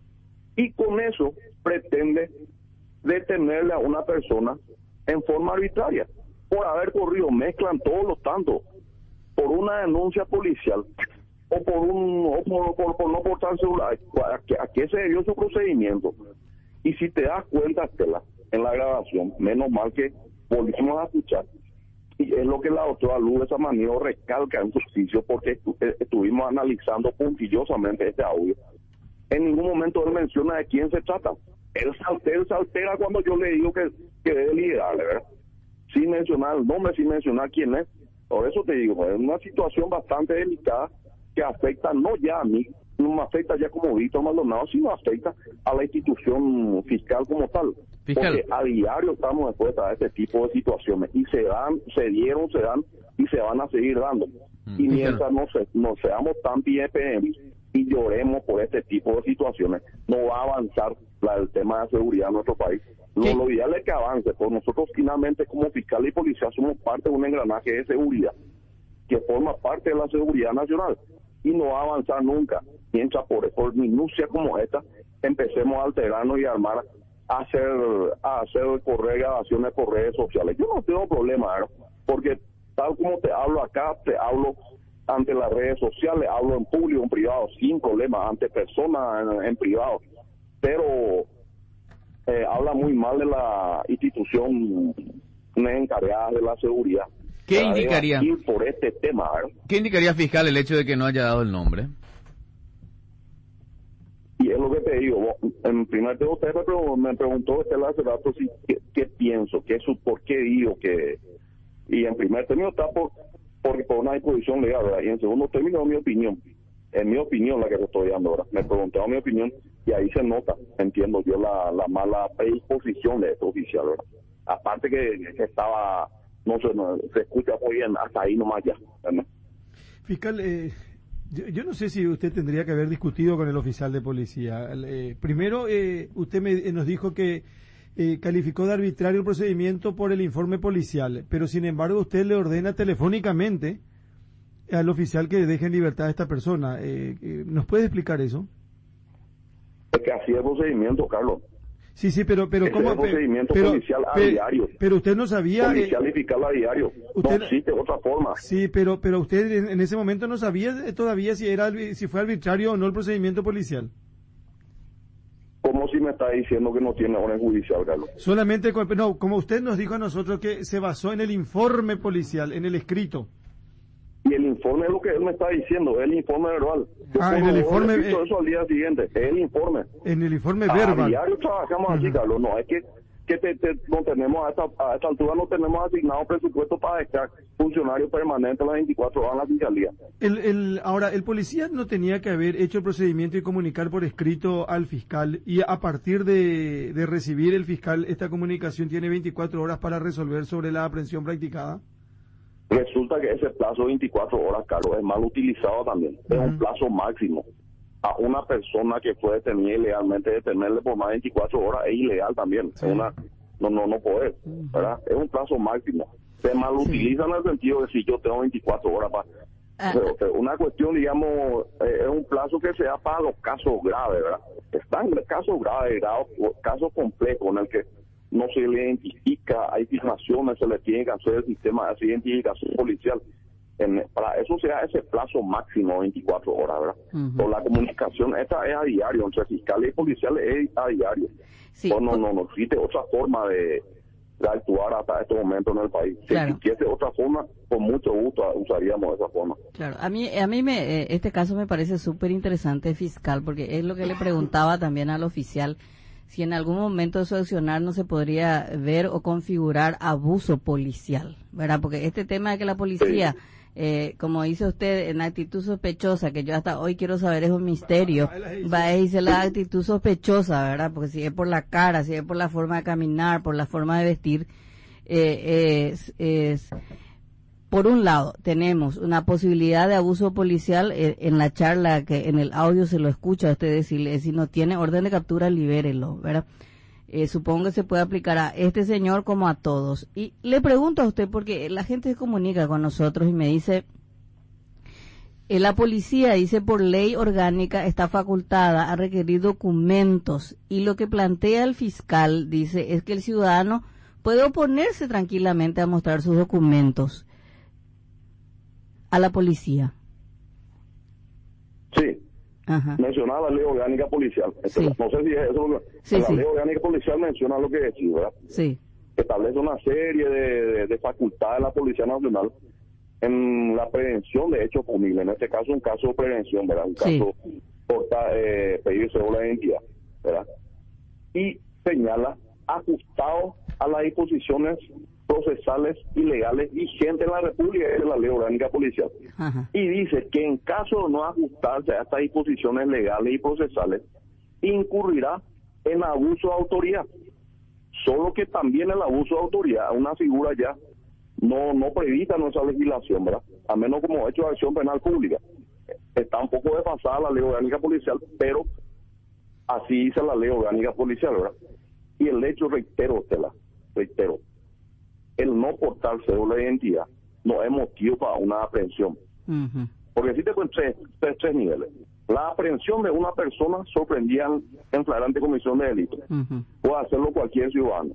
Y con eso pretende detenerle a una persona en forma arbitraria, por haber corrido, mezclan todos los tantos, por una denuncia policial, o por un o por, por, por no portar celular, ¿a qué, a qué se debió su procedimiento? Y si te das cuenta, Estela, en la grabación, menos mal que volvimos a escuchar, y es lo que la doctora Lourdes Samaniego recalca en su juicio, porque estu estuvimos analizando puntillosamente este audio. En ningún momento él menciona de quién se trata. Él saltera, él saltera cuando yo le digo que, que debe liderarle, ¿verdad? Sin mencionar el nombre, sin mencionar quién es. Por eso te digo, es una situación bastante delicada que afecta no ya a mí, no me afecta ya como Víctor Maldonado, sino afecta a la institución fiscal como tal. Fiscal. Porque a diario estamos expuestos a este tipo de situaciones y se dan, se dieron, se dan y se van a seguir dando. Mm, y fiscal. mientras no, se, no seamos tan P M y lloremos por este tipo de situaciones, no va a avanzar la, el tema de seguridad en nuestro país. ¿Qué? Lo, lo ideal es que avance, porque nosotros finalmente como fiscal y policía somos parte de un engranaje de seguridad que forma parte de la seguridad nacional y no va a avanzar nunca mientras por, por minucias como esta empecemos a alterarnos y a armar a hacer a hacer correr grabaciones por redes sociales. Yo no tengo problema, ¿verdad? Porque tal como te hablo acá, te hablo ante las redes sociales, hablo en público, en privado, sin problema, ante personas en, en privado, pero eh, habla muy mal de la institución encargada de la seguridad. ¿Qué Para indicaría? debatir por este tema, ¿verdad? ¿Qué indicaría, fiscal, el hecho de que no haya dado el nombre? Y es lo que te digo, vos, en primer lugar usted me, preguntó, me preguntó Estela hace rato si, qué, qué pienso, qué su, por qué digo que, y en primer término está por, por, por una disposición legal, ¿verdad? Y en segundo término mi opinión, en mi opinión la que te estoy dando ahora, me preguntaba mi opinión y ahí se nota, entiendo yo, la, la mala predisposición de este oficial, ¿verdad? Aparte que, que estaba, no sé, no, se escucha muy bien, hasta ahí nomás ya, ¿verdad? Fiscal, eh, yo, yo no sé si usted tendría que haber discutido con el oficial de policía. Eh, primero, eh, usted me, eh, nos dijo que eh, calificó de arbitrario el procedimiento por el informe policial, pero sin embargo usted le ordena telefónicamente al oficial que deje en libertad a esta persona. Eh, eh, ¿Nos puede explicar eso? Es que así es el procedimiento, Carlos. Sí, sí, pero, pero Ese ¿cómo? es el procedimiento pero, policial a pe- diario. Pero usted no sabía. Policial eh, y fiscal a diario. usted- No existe otra forma. Sí, pero, pero usted en, en ese momento no sabía eh, todavía si era, arbi- si fue arbitrario o no el procedimiento policial. ¿Cómo si me está diciendo que no tiene orden judicial, Carlos? Solamente, con- no, como usted nos dijo a nosotros que se basó en el informe policial, en el escrito. Y el informe es lo que él me está diciendo, es el informe verbal. Yo Ah, en puedo el informe, repito eh, eso al día siguiente, es el informe. En el informe A verbal. diario trabajamos así, Ujú. Carlos, no es que que te, te, no tenemos a esta, a esta altura no tenemos asignado presupuesto para dejar funcionarios permanentes las veinticuatro horas en la fiscalía. El, el, ahora, el policía no tenía que haber hecho el procedimiento y comunicar por escrito al fiscal, y a partir de, de recibir el fiscal esta comunicación tiene veinticuatro horas para resolver sobre la aprehensión practicada. Resulta que ese plazo de veinticuatro horas, Carlos, es mal utilizado también. Uh-huh. Es un plazo máximo. A una persona que fue detenida ilegalmente, detenerle por más de veinticuatro horas es ilegal también. Sí. Es una, no, no, no poder, uh-huh. ¿verdad? Es un plazo máximo. Se mal utiliza sí. en el sentido de si yo tengo veinticuatro horas para... Ah. Pero, pero una cuestión, digamos, eh, es un plazo que se da para los casos graves, ¿verdad? Están casos graves, graves, casos complejos en el que no se le identifica, hay filmaciones, se le tiene que hacer el sistema de identificación policial. En, para eso se da ese plazo máximo de veinticuatro horas, ¿verdad? Uh-huh. Por la comunicación, esta es a diario, entre fiscales y policiales es a diario. Sí. O no, no, no existe otra forma de, de actuar hasta este momento en el país. Claro. Si existiese otra forma, con mucho gusto usaríamos esa forma. Claro, a mí, a mí me, este caso me parece súper interesante, fiscal, porque es lo que le preguntaba también al oficial, si en algún momento de su accionar no se podría ver o configurar abuso policial, ¿verdad? Porque este tema de que la policía, sí. eh, como dice usted, en actitud sospechosa, que yo hasta hoy quiero saber, es un misterio, va a decir la actitud sospechosa, ¿verdad? Porque si es por la cara, si es por la forma de caminar, por la forma de vestir, eh, es... es por un lado, tenemos una posibilidad de abuso policial eh, en la charla, que en el audio se lo escucha a usted decirle, si no tiene orden de captura, libérelo, ¿verdad? Eh, supongo que se puede aplicar a este señor como a todos. Y le pregunto a usted, porque la gente se comunica con nosotros y me dice, eh, la policía, dice, por ley orgánica está facultada a requerir documentos, y lo que plantea el fiscal, dice, es que el ciudadano puede oponerse tranquilamente a mostrar sus documentos a la policía. Sí. Ajá. Mencionaba la ley orgánica policial. Este, sí. No sé si es eso. Sí, la sí. ley orgánica policial menciona lo que decía, ¿verdad? Sí. Establece una serie de, de, de facultades de la Policía Nacional en la prevención de hechos punibles. En este caso, un caso de prevención, ¿verdad? Un sí. caso por eh, pedir cédula de identidad, ¿verdad? Y señala ajustado a las disposiciones procesales y legales vigentes en la República, es la ley orgánica policial. Ajá. Y dice que en caso de no ajustarse a estas disposiciones legales y procesales, incurrirá en abuso de autoridad. Solo que también el abuso de autoridad es una figura ya no no prevista en nuestra legislación, ¿verdad? A menos como hecho de acción penal pública. Está un poco desfasada la ley orgánica policial, pero así dice la ley orgánica policial, ¿verdad? Y el hecho, reitero, Estela, reitero, el no portar cédula de identidad no es motivo para una aprehensión. Uh-huh. Porque existe pues, tres, tres, tres niveles. La aprehensión de una persona sorprendida en flagrante comisión de delito. Uh-huh. Puede hacerlo cualquier ciudadano.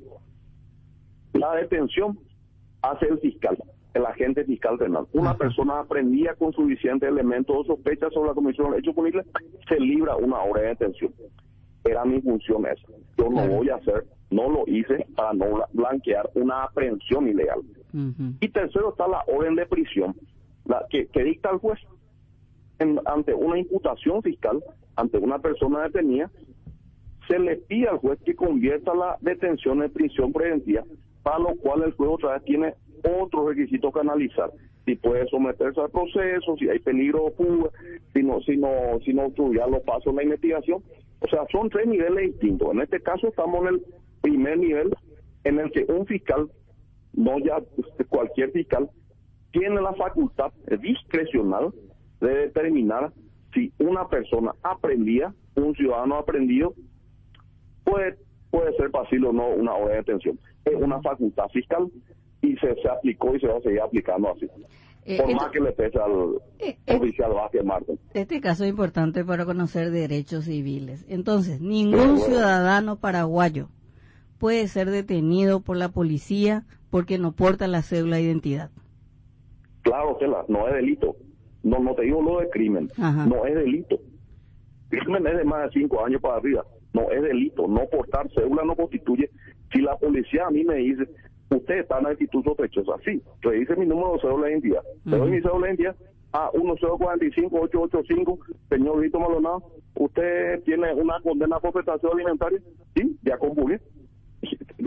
La detención hace el fiscal, el agente fiscal penal. Una uh-huh. persona aprehendida con suficiente elementos o sospecha sobre la comisión de hechos punibles, se libra una hora de detención. Era mi función esa. Yo no uh-huh. voy a hacer, no lo hice para no blanquear una aprehensión ilegal. Uh-huh. Y tercero está la orden de prisión, la que, que dicta el juez. En, ante una imputación fiscal, ante una persona detenida, se le pide al juez que convierta la detención en prisión preventiva, para lo cual el juez otra vez tiene otros requisitos que analizar. Si puede someterse al proceso, si hay peligro de fuga, si no, si no, si no obstruya los pasos en la investigación. O sea, son tres niveles distintos. En este caso estamos en el primer nivel, en el que un fiscal, no ya cualquier fiscal, tiene la facultad discrecional de determinar si una persona aprendida, un ciudadano aprendido, puede, puede ser pasible o no una orden de detención. Es una facultad fiscal y se, se aplicó y se va a seguir aplicando así. Eh, por esto, más que le pese al eh, oficial Vázquez Martín. Este caso es importante para conocer derechos civiles. Entonces, ningún bueno, bueno. ciudadano paraguayo puede ser detenido por la policía porque no porta la cédula de identidad. Claro, Tela, no es delito. No, no te digo lo de crimen. Ajá. No es delito. Crimen es de más de cinco años para arriba. No es delito. No portar cédula no constituye. Si la policía a mí me dice, usted está en actitud sospechosa, sí, revise mi número de cédula de identidad. Le doy mi cédula de identidad a uno cero cuatro cinco ocho ocho cinco, señor Vito Maldonado, usted tiene una condena por prestación alimentaria, sí, ya concurrí.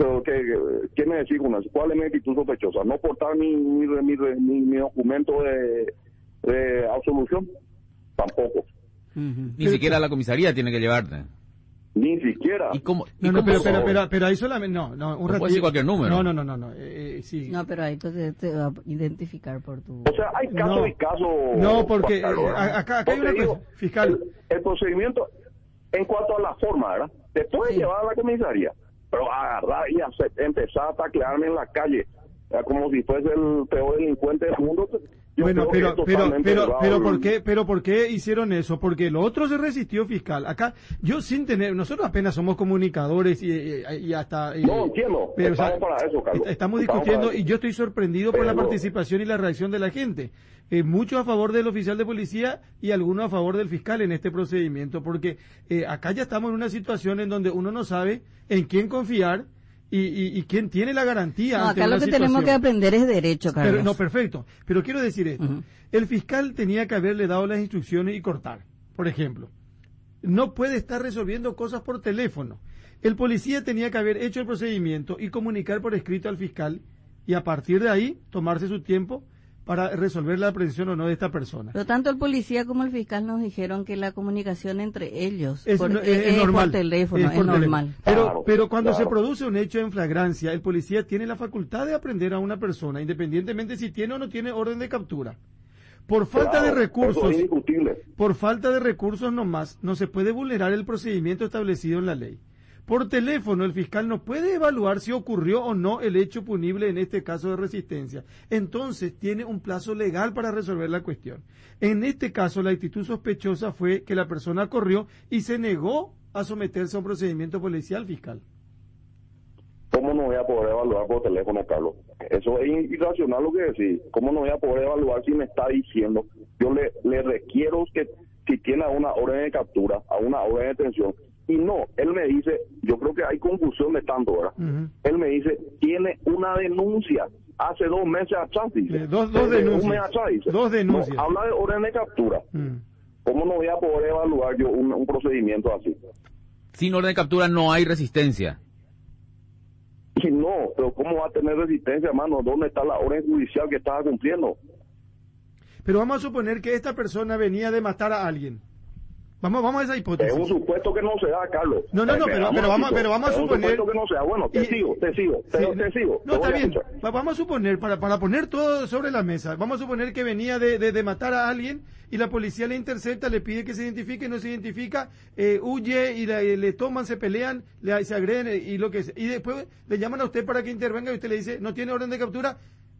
Pero, ¿qué, ¿qué me decís con eso? ¿Cuál es mi actitud sospechosa? ¿No portar mi, mi, mi, mi, mi documento de, de absolución? Tampoco. Uh-huh. Ni siquiera la comisaría tiene que llevarte. Ni siquiera. ¿Y cómo? No, ¿y no, cómo pero, so- pero, pero, pero ahí solamente, no, no, un No ratito. puede decir cualquier número. No, no, no, no, no, eh, eh, sí. No, pero ahí te, te va a identificar por tu... O sea, hay casos No. y casos. No, porque, Juan Carlos, eh, ¿verdad? acá- acá hay Porque una digo, cosa, fiscal. El, el procedimiento, en cuanto a la forma, ¿verdad? Te puedes Sí. llevar a la comisaría, pero agarrar y hacer, empezar a taclearme en la calle, ¿verdad? Como si fuese el peor delincuente del mundo. Yo Bueno, creo que pero, es pero, totalmente pero, errado. pero, ¿por qué, pero, ¿por qué hicieron eso? Porque el otro se resistió, fiscal. Acá, yo sin tener, nosotros apenas somos comunicadores y, y, y hasta... y- No, entiendo. pero, o sea, Estamos para eso, Carlos. est- Estamos Estamos discutiendo para y eso. yo estoy sorprendido por la Pero- participación y la reacción de la gente. Eh, muchos a favor del oficial de policía y algunos a favor del fiscal en este procedimiento, porque eh, acá ya estamos en una situación en donde uno no sabe en quién confiar y, y, y quién tiene la garantía. No, ante acá una lo que tenemos situación. que aprender es derecho, Carlos. Pero, no, perfecto. Pero quiero decir esto. Ujú. El fiscal tenía que haberle dado las instrucciones y cortar. Por ejemplo, no puede estar resolviendo cosas por teléfono. El policía tenía que haber hecho el procedimiento y comunicar por escrito al fiscal y a partir de ahí tomarse su tiempo para resolver la aprehensión o no de esta persona. Pero tanto el policía como el fiscal nos dijeron que la comunicación entre ellos Es, por, no- es, es es normal. por teléfono, es es, por teléfono. normal. Pero, Claro, pero cuando claro. se produce un hecho en flagrancia, el policía tiene la facultad de aprender a una persona, independientemente si tiene o no tiene orden de captura. Por falta Claro, de recursos, eso es indiscutible. por falta de recursos nomás, no se puede vulnerar el procedimiento establecido en la ley. Por teléfono, el fiscal no puede evaluar si ocurrió o no el hecho punible en este caso de resistencia. Entonces, tiene un plazo legal para resolver la cuestión. En este caso, la actitud sospechosa fue que la persona corrió y se negó a someterse a un procedimiento policial, fiscal. ¿Cómo no voy a poder evaluar por teléfono, Carlos? Eso es irracional lo que decís. ¿Cómo no voy a poder evaluar si me está diciendo? Yo le, le requiero que si tiene a una orden de captura, a una orden de detención, y no, él me dice, yo creo que hay confusión de tanto, ¿verdad? Uh-huh. Él me dice, tiene una denuncia hace dos meses atrás, dice. Eh, dos- dos Desde denuncias. Un mes atrás, dice. Dos denuncias. No, habla de orden de captura. Mm. ¿Cómo no voy a poder evaluar yo un, un procedimiento así? Sin orden de captura no hay resistencia. Y no, pero ¿cómo va a tener resistencia, hermano? ¿Dónde está la orden judicial que estaba cumpliendo? Pero vamos a suponer que esta persona venía de matar a alguien. Vamos, vamos a esa Es hipótesis. un supuesto que no se da, Carlos. No, no, no, Eh, pero- veamos pero vamos- aquí, pero vamos a es suponer- un supuesto que no se da. Bueno, te Y- sigo, te sigo, te, Sí, te sigo. No, te está voy a bien. escuchar. Va- Vamos a suponer, para, para poner todo sobre la mesa, vamos a suponer que venía de, de, de matar a alguien y la policía le intercepta, le pide que se identifique, no se identifica, eh, huye y la- eh, le toman, se pelean, le, se agreden eh, y lo que sea. Y después le llaman a usted para que intervenga y usted le dice, no tiene orden de captura.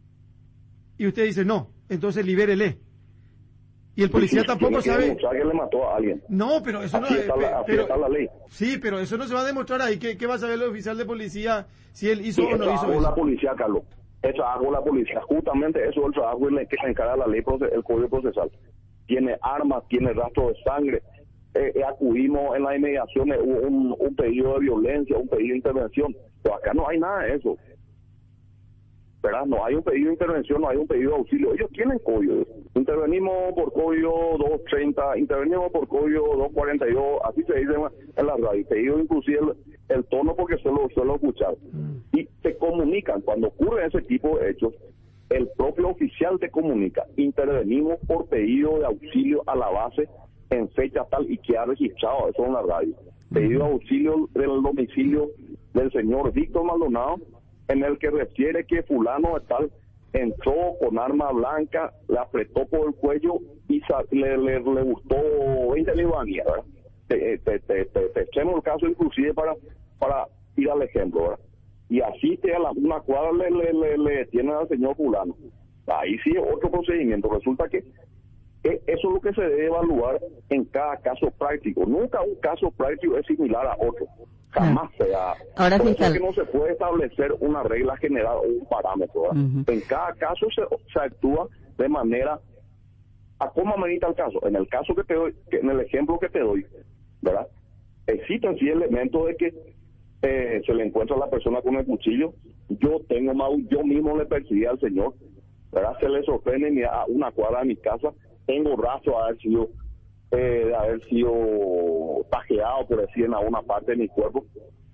Y usted dice, no, entonces libérele. Y el policía Sí, tampoco tiene que sabe. demostrar que le mató a alguien. No, pero eso no Así es. está la- así pero- está la ley. Sí, pero eso no se va a demostrar ahí. ¿Qué, qué va a saber el oficial de policía si él hizo Y o el no hizo trabajo de eso? la policía, Carlos. El trabajo de la policía. Justamente eso es el trabajo en el que se encarga la ley, proce- el código procesal. Tiene armas, tiene rastro de sangre. Eh, eh, acudimos en las inmediaciones, hubo un, un pedido de violencia, un pedido de intervención. Pero acá no hay nada de eso. ¿Verdad? No hay un pedido de intervención, no hay un pedido de auxilio. Ellos tienen código. Intervenimos por código doscientos treinta, intervenimos por código doscientos cuarenta y dos, así se dice en la radio. Pedido inclusive el, el tono porque solo suelo escuchar. Y te comunican, cuando ocurre ese tipo de hechos, el propio oficial te comunica. Intervenimos por pedido de auxilio a la base en fecha tal y que ha registrado eso en la radio. Pedido de auxilio del domicilio del señor Víctor Maldonado, en el que refiere que fulano de tal entró con arma blanca, le apretó por el cuello y sa- le, le, le gustó veinte libaníes, ¿verdad? Te, te, te, te, te echemos el caso inclusive para, para ir al ejemplo, ¿verdad? Y así te a la, una cuadra le, le, le, le detienen al señor fulano. Ahí sí es otro procedimiento. Resulta que eh, eso es lo que se debe evaluar en cada caso práctico. Nunca un caso práctico es similar a otro. Jamás se da. Ahora, Por eso fiscal. es que no se puede establecer una regla general o un parámetro, ¿verdad? Ujú. En cada caso se, se actúa de manera a cómo amerita el caso. En el caso que te doy, que en el ejemplo que te doy, ¿verdad? Existen sí elementos de que eh, se le encuentra a la persona con el cuchillo. Yo tengo más, yo mismo le perseguí al señor, ¿verdad? Se le sorprende ni a una cuadra de mi casa. Tengo rastro de haber sido eh, de haber sido tajeado, por decir, en alguna parte de mi cuerpo.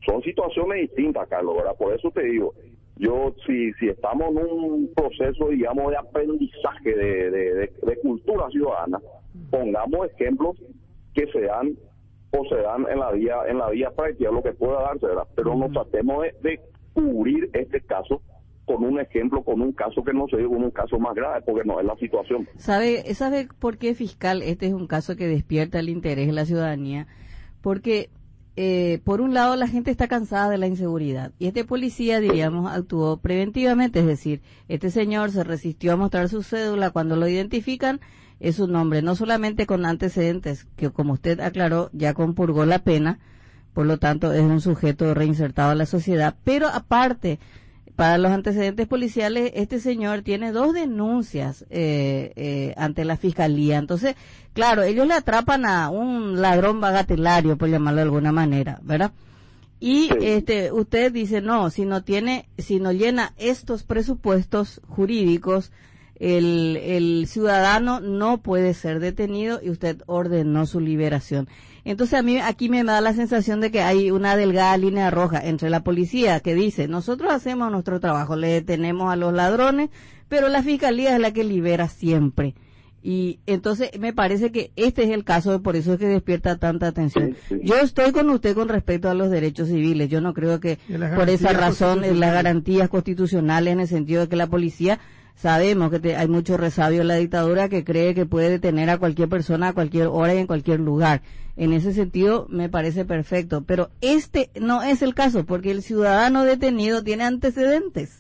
Son situaciones distintas, Carlos, ¿verdad? Por eso te digo, yo si si estamos en un proceso, digamos, de aprendizaje de, de, de, de cultura ciudadana, pongamos ejemplos que se dan o se dan en la vía en la vía práctica, lo que pueda darse, ¿verdad? Pero no tratemos de, de cubrir este caso con un ejemplo, con un caso que no se dio, con un caso más grave, porque no es la situación. ¿Sabe, sabe por qué, fiscal? Este es un caso que despierta el interés de la ciudadanía, porque eh, por un lado la gente está cansada de la inseguridad y este policía, diríamos, actuó preventivamente, es decir, este señor se resistió a mostrar su cédula. Cuando lo identifican es un hombre no solamente con antecedentes, que como usted aclaró ya compurgó la pena, por lo tanto es un sujeto reinsertado a la sociedad, pero aparte, para los antecedentes policiales, este señor tiene dos denuncias eh, eh, ante la fiscalía. Entonces, claro, ellos le atrapan a un ladrón bagatelario, por llamarlo de alguna manera, ¿verdad? Y Sí. este, usted dice, no, si no tiene, si no llena estos presupuestos jurídicos, el, el ciudadano no puede ser detenido y usted ordenó su liberación. Entonces a mí aquí me da la sensación de que hay una delgada línea roja entre la policía que dice, nosotros hacemos nuestro trabajo, le detenemos a los ladrones, pero la fiscalía es la que libera siempre. Y entonces me parece que este es el caso, por eso es que despierta tanta atención. Sí, sí. Yo estoy con usted con respecto a los derechos civiles. Yo no creo que por esa razón eh, las garantías constitucionales, en el sentido de que la policía, sabemos que te, hay mucho resabio en la dictadura que cree que puede detener a cualquier persona a cualquier hora y en cualquier lugar. En ese sentido me parece perfecto, pero este no es el caso, porque el ciudadano detenido tiene antecedentes.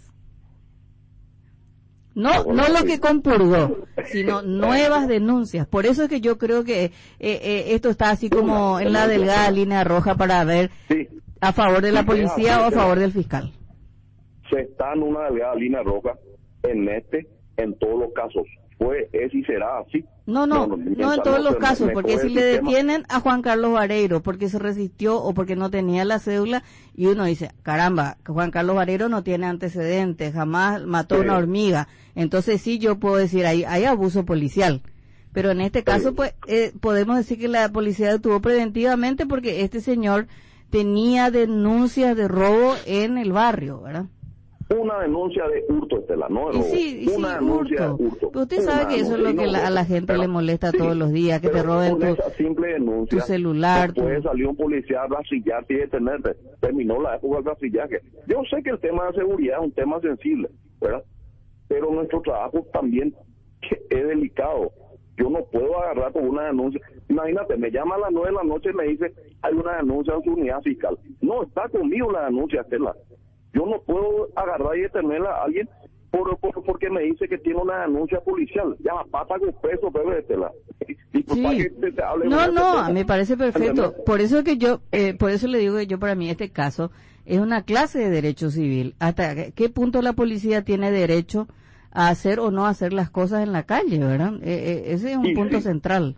No, no lo que compurgó, sino nuevas denuncias. Por eso es que yo creo que eh, eh, esto está así como en la delgada línea roja para ver Sí. a favor de la policía o a favor del fiscal. Se está en una delgada línea roja en este, en todos los casos. Fue, es y será así. No, no, no, mientras en todos no los se casos, mejore porque si el le sistema. detienen a Juan Carlos Vareiro porque se resistió o porque no tenía la cédula, y uno dice, caramba, Juan Carlos Vareiro no tiene antecedentes, jamás mató Sí. una hormiga, entonces sí yo puedo decir, hay, hay abuso policial. Pero en este caso, Sí. pues, eh, podemos decir que la policía actuó preventivamente porque este señor tenía denuncias de robo en el barrio, ¿verdad? Una denuncia de hurto, Estela, no de Y robo. sí, y sí, Una denuncia hurto. de hurto. Pero usted Una sabe que eso es lo denuncia, que y la- no a la robo. gente Pero- le molesta sí, todos los días, que te pero roben con tu, esa simple denuncia, tu celular, no puede tu- salir un policía a rastillarte y detenerte. Terminó la época del rastrillaje. Yo sé que el tema de seguridad es un tema sensible, ¿verdad? Pero nuestro trabajo también es delicado. Yo no puedo agarrar con una denuncia. Imagínate, me llama a las nueve de la noche y me dice, hay una denuncia en su unidad fiscal. No, está conmigo la denuncia, Estela. Yo no puedo agarrar y detener a alguien por, por, porque me dice que tiene una denuncia policial. Ya, pata con preso, bebé, Estela. Disculpa Sí. que te, te hable No, de este no, tema. me parece perfecto. ¿Entendés? Por eso que yo, eh, por eso le digo que yo para mí este caso es una clase de derecho civil. ¿Hasta qué- qué punto la policía tiene derecho a hacer o no hacer las cosas en la calle, verdad? Eh, eh, ese es un Y punto sí. central.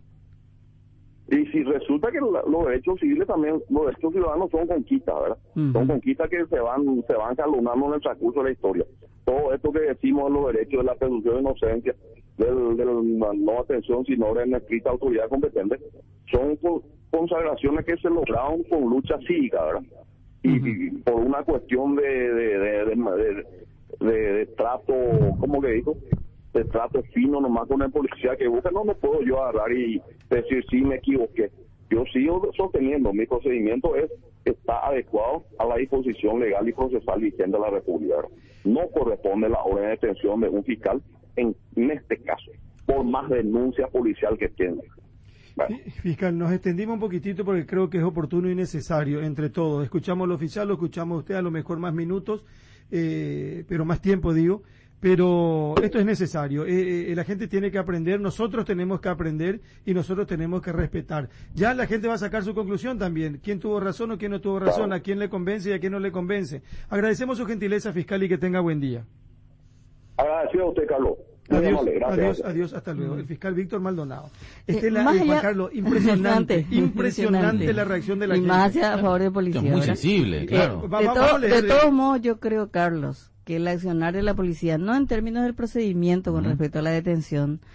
Y si resulta que la- los derechos civiles también, los derechos ciudadanos son conquistas, ¿verdad? Ujú. Son conquistas que se van se van calumnando en el transcurso de la historia. Todo esto que decimos de los derechos de la presunción de inocencia, del, de la no atención sin orden escrita autoridad competente, son co- consagraciones que se lograron con lucha cívica, ¿verdad? Y, Ujú. y por una cuestión de de, de, de, de- de- de trato, ¿cómo que digo? De trato fino nomás con el policía que busca, no, no puedo yo agarrar y decir, sí, me equivoqué. Yo sigo sosteniendo, mi procedimiento es está adecuado a la disposición legal y procesal vigente de la República. ¿verdad? No corresponde la orden de detención de un fiscal en, en este caso, por más denuncia policial que tenga. Bueno. Fiscal, nos extendimos un poquitito porque creo que es oportuno y necesario entre todos. Escuchamos al oficial, lo escuchamos a usted, a lo mejor más minutos, eh, pero más tiempo, digo. Pero esto es necesario. Eh, eh, la gente tiene que aprender, nosotros tenemos que aprender y nosotros tenemos que respetar. Ya la gente va a sacar su conclusión también. ¿Quién tuvo razón o quién no tuvo razón? ¿A quién le convence y a quién no le convence? Agradecemos su gentileza, fiscal, y que tenga buen día. Agradecido a usted, Carlos. Muy Adiós, amable, gracias. adiós, adiós, hasta luego. El fiscal Víctor Maldonado. Estela, Eh, más eh, Juan allá- Carlos, impresionante, Impresionante, impresionante la reacción de la y gente. más hacia a favor de policía. Esto es muy ¿verdad? sensible, Eh, claro. Va- de, va- to- vamos a leer- de todos modos, yo creo, Carlos, que el accionar de la policía, no en términos del procedimiento con Ujú. respecto a la detención,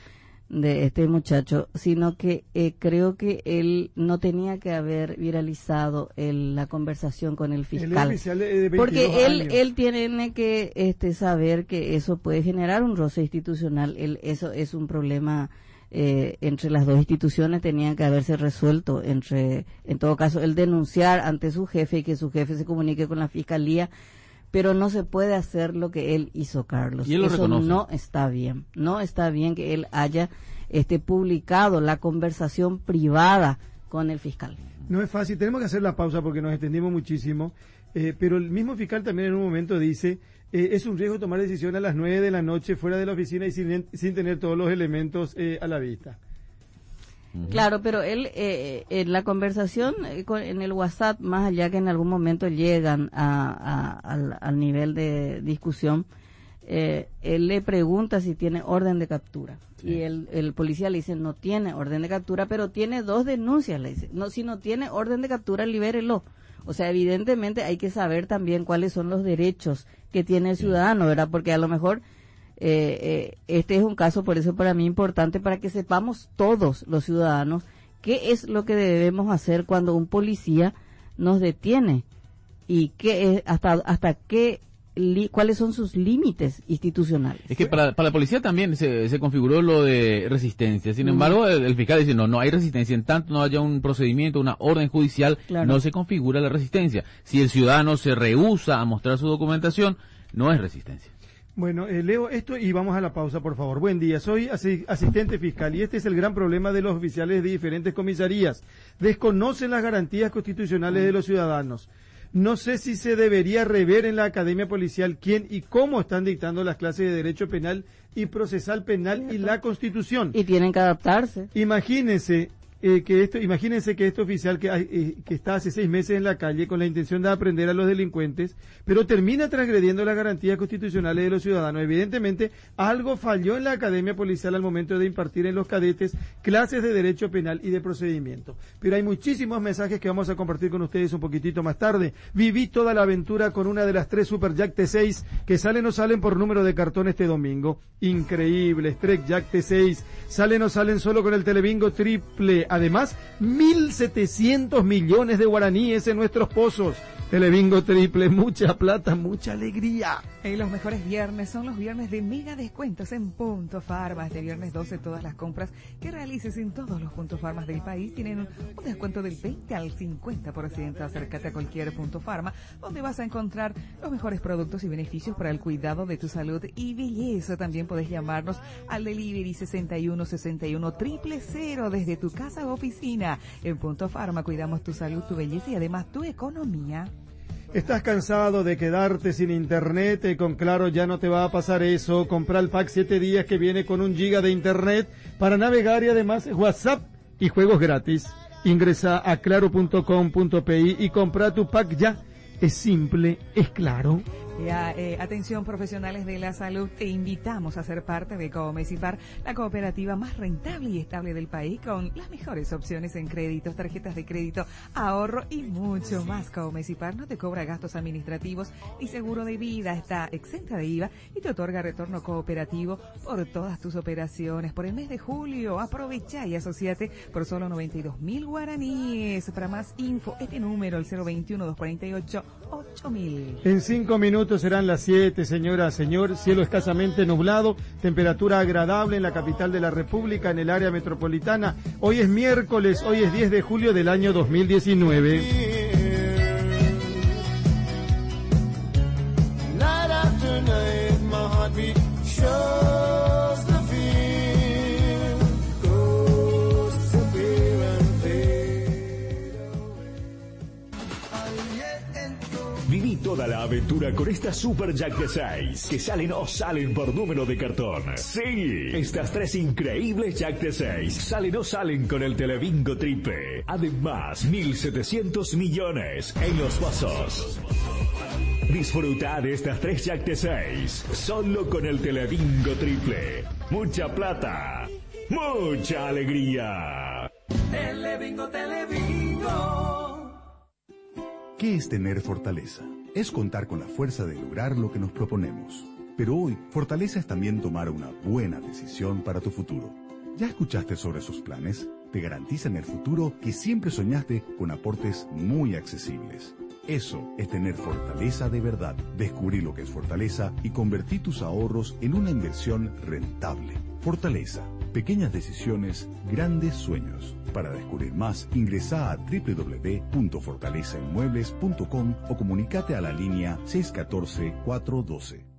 de este muchacho, sino que eh, creo que él no tenía que haber viralizado el, la conversación con el fiscal, el de porque él años. él tiene que este saber que eso puede generar un roce institucional. Él, eso es un problema eh, entre las dos instituciones, tenían que haberse resuelto entre, en todo caso, el denunciar ante su jefe y que su jefe se comunique con la fiscalía. Pero no se puede hacer lo que él hizo, Carlos. Y él lo Eso reconoce. no está bien. No está bien que él haya este publicado la conversación privada con el fiscal. No es fácil, tenemos que hacer la pausa porque nos extendimos muchísimo, eh, pero el mismo fiscal también en un momento dice, eh, es un riesgo tomar decisión a las nueve de la noche fuera de la oficina y sin, sin tener todos los elementos eh, a la vista. Claro, pero él, eh, en la conversación, eh, con, en el WhatsApp, más allá que en algún momento llegan a, a, al, al nivel de discusión, eh, él le pregunta si tiene orden de captura. Sí. Y el, el policía le dice, no tiene orden de captura, pero tiene dos denuncias, le dice. No, si no tiene orden de captura, libérelo. O sea, evidentemente hay que saber también cuáles son los derechos que tiene el ciudadano, ¿verdad? Porque a lo mejor... Eh, eh, este es un caso, por eso para mí importante, para que sepamos todos los ciudadanos qué es lo que debemos hacer cuando un policía nos detiene y qué es, hasta hasta qué li, cuáles son sus límites institucionales. Es que para, para la policía también se, se configuró lo de resistencia. Sin embargo, el, el fiscal dice, no, no hay resistencia. En tanto no haya un procedimiento, una orden judicial, claro, no se configura la resistencia. Si el ciudadano se rehúsa a mostrar su documentación, no es resistencia. Bueno, eh, leo esto y vamos a la pausa, por favor. Buen día, soy asi- asistente fiscal y este es el gran problema de los oficiales de diferentes comisarías. Desconocen las garantías constitucionales de los ciudadanos. No sé si se debería rever en la academia policial quién y cómo están dictando las clases de derecho penal y procesal penal y la Constitución. Y tienen que adaptarse. Imagínense eh, que esto, imagínense que este oficial que, eh, que está hace seis meses en la calle con la intención de aprender a los delincuentes, pero termina transgrediendo las garantías constitucionales de los ciudadanos. Evidentemente, algo falló en la academia policial al momento de impartir en los cadetes clases de derecho penal y de procedimiento. Pero hay muchísimos mensajes que vamos a compartir con ustedes un poquitito más tarde. Viví toda la aventura con una de las tres Super Jack T seis que salen o salen por número de cartón este domingo. Increíbles, Trek Jack T seis. Salen o salen solo con el Telebingo triple. Además, mil setecientos millones de guaraníes en nuestros pozos. Telebingo triple, mucha plata, mucha alegría. Y los mejores viernes son los viernes de mega descuentos en Punto Farma. Este viernes doce todas las compras que realices en todos los Puntos Farmas del país tienen un, un descuento del veinte al cincuenta por ciento. Acércate a cualquier Punto Farma donde vas a encontrar los mejores productos y beneficios para el cuidado de tu salud y belleza. También puedes llamarnos al delivery sesenta y uno sesenta y uno triple cero desde tu casa o oficina. En Punto Farma cuidamos tu salud, tu belleza y además tu economía. ¿Estás cansado de quedarte sin internet? Eh, con Claro ya no te va a pasar eso. Compra el pack siete días que viene con un giga de internet para navegar y además WhatsApp y juegos gratis. Ingresa a claro punto com punto pe y compra tu pack ya. Es simple, es claro. Ya, eh, atención profesionales de la salud, te invitamos a ser parte de Comesipar, la cooperativa más rentable y estable del país, con las mejores opciones en créditos, tarjetas de crédito, ahorro y mucho más. Comesipar no te cobra gastos administrativos y seguro de vida, está exenta de I V A y te otorga retorno cooperativo por todas tus operaciones. Por el mes de julio, aprovecha y asociate por solo noventa y dos mil guaraníes. Para más info, este número, el cero veintiuno, doscientos cuarenta y ocho, ocho mil. En cinco minutos serán las siete, señora, señor. Cielo escasamente nublado, temperatura agradable en la capital de la República, en el área metropolitana. Hoy es miércoles, hoy es diez de julio del año dos mil diecinueve. Night after night, my heartbeat shows the fear, goes to fear and fade away. Viví toda la aventura con esta Super Jack de seis, que salen o salen por número de cartón. Sí, estas tres increíbles Jack de seis salen o salen con el Telebingo triple. Además, mil setecientos millones en los pozos. Disfruta de estas tres Jack de seis, solo con el Telebingo triple. Mucha plata, mucha alegría. Telebingo, Telebingo. ¿Qué es tener fortaleza? Es contar con la fuerza de lograr lo que nos proponemos. Pero hoy, fortaleza es también tomar una buena decisión para tu futuro. ¿Ya escuchaste sobre sus planes? Te garantizan el futuro que siempre soñaste con aportes muy accesibles. Eso es tener fortaleza de verdad. Descubrí lo que es Fortaleza y convertí tus ahorros en una inversión rentable. Fortaleza. Pequeñas decisiones, grandes sueños. Para descubrir más, ingresa a doble u doble u doble u punto fortaleza inmuebles punto com o comunicate a la línea seis uno cuatro, cuatro uno dos.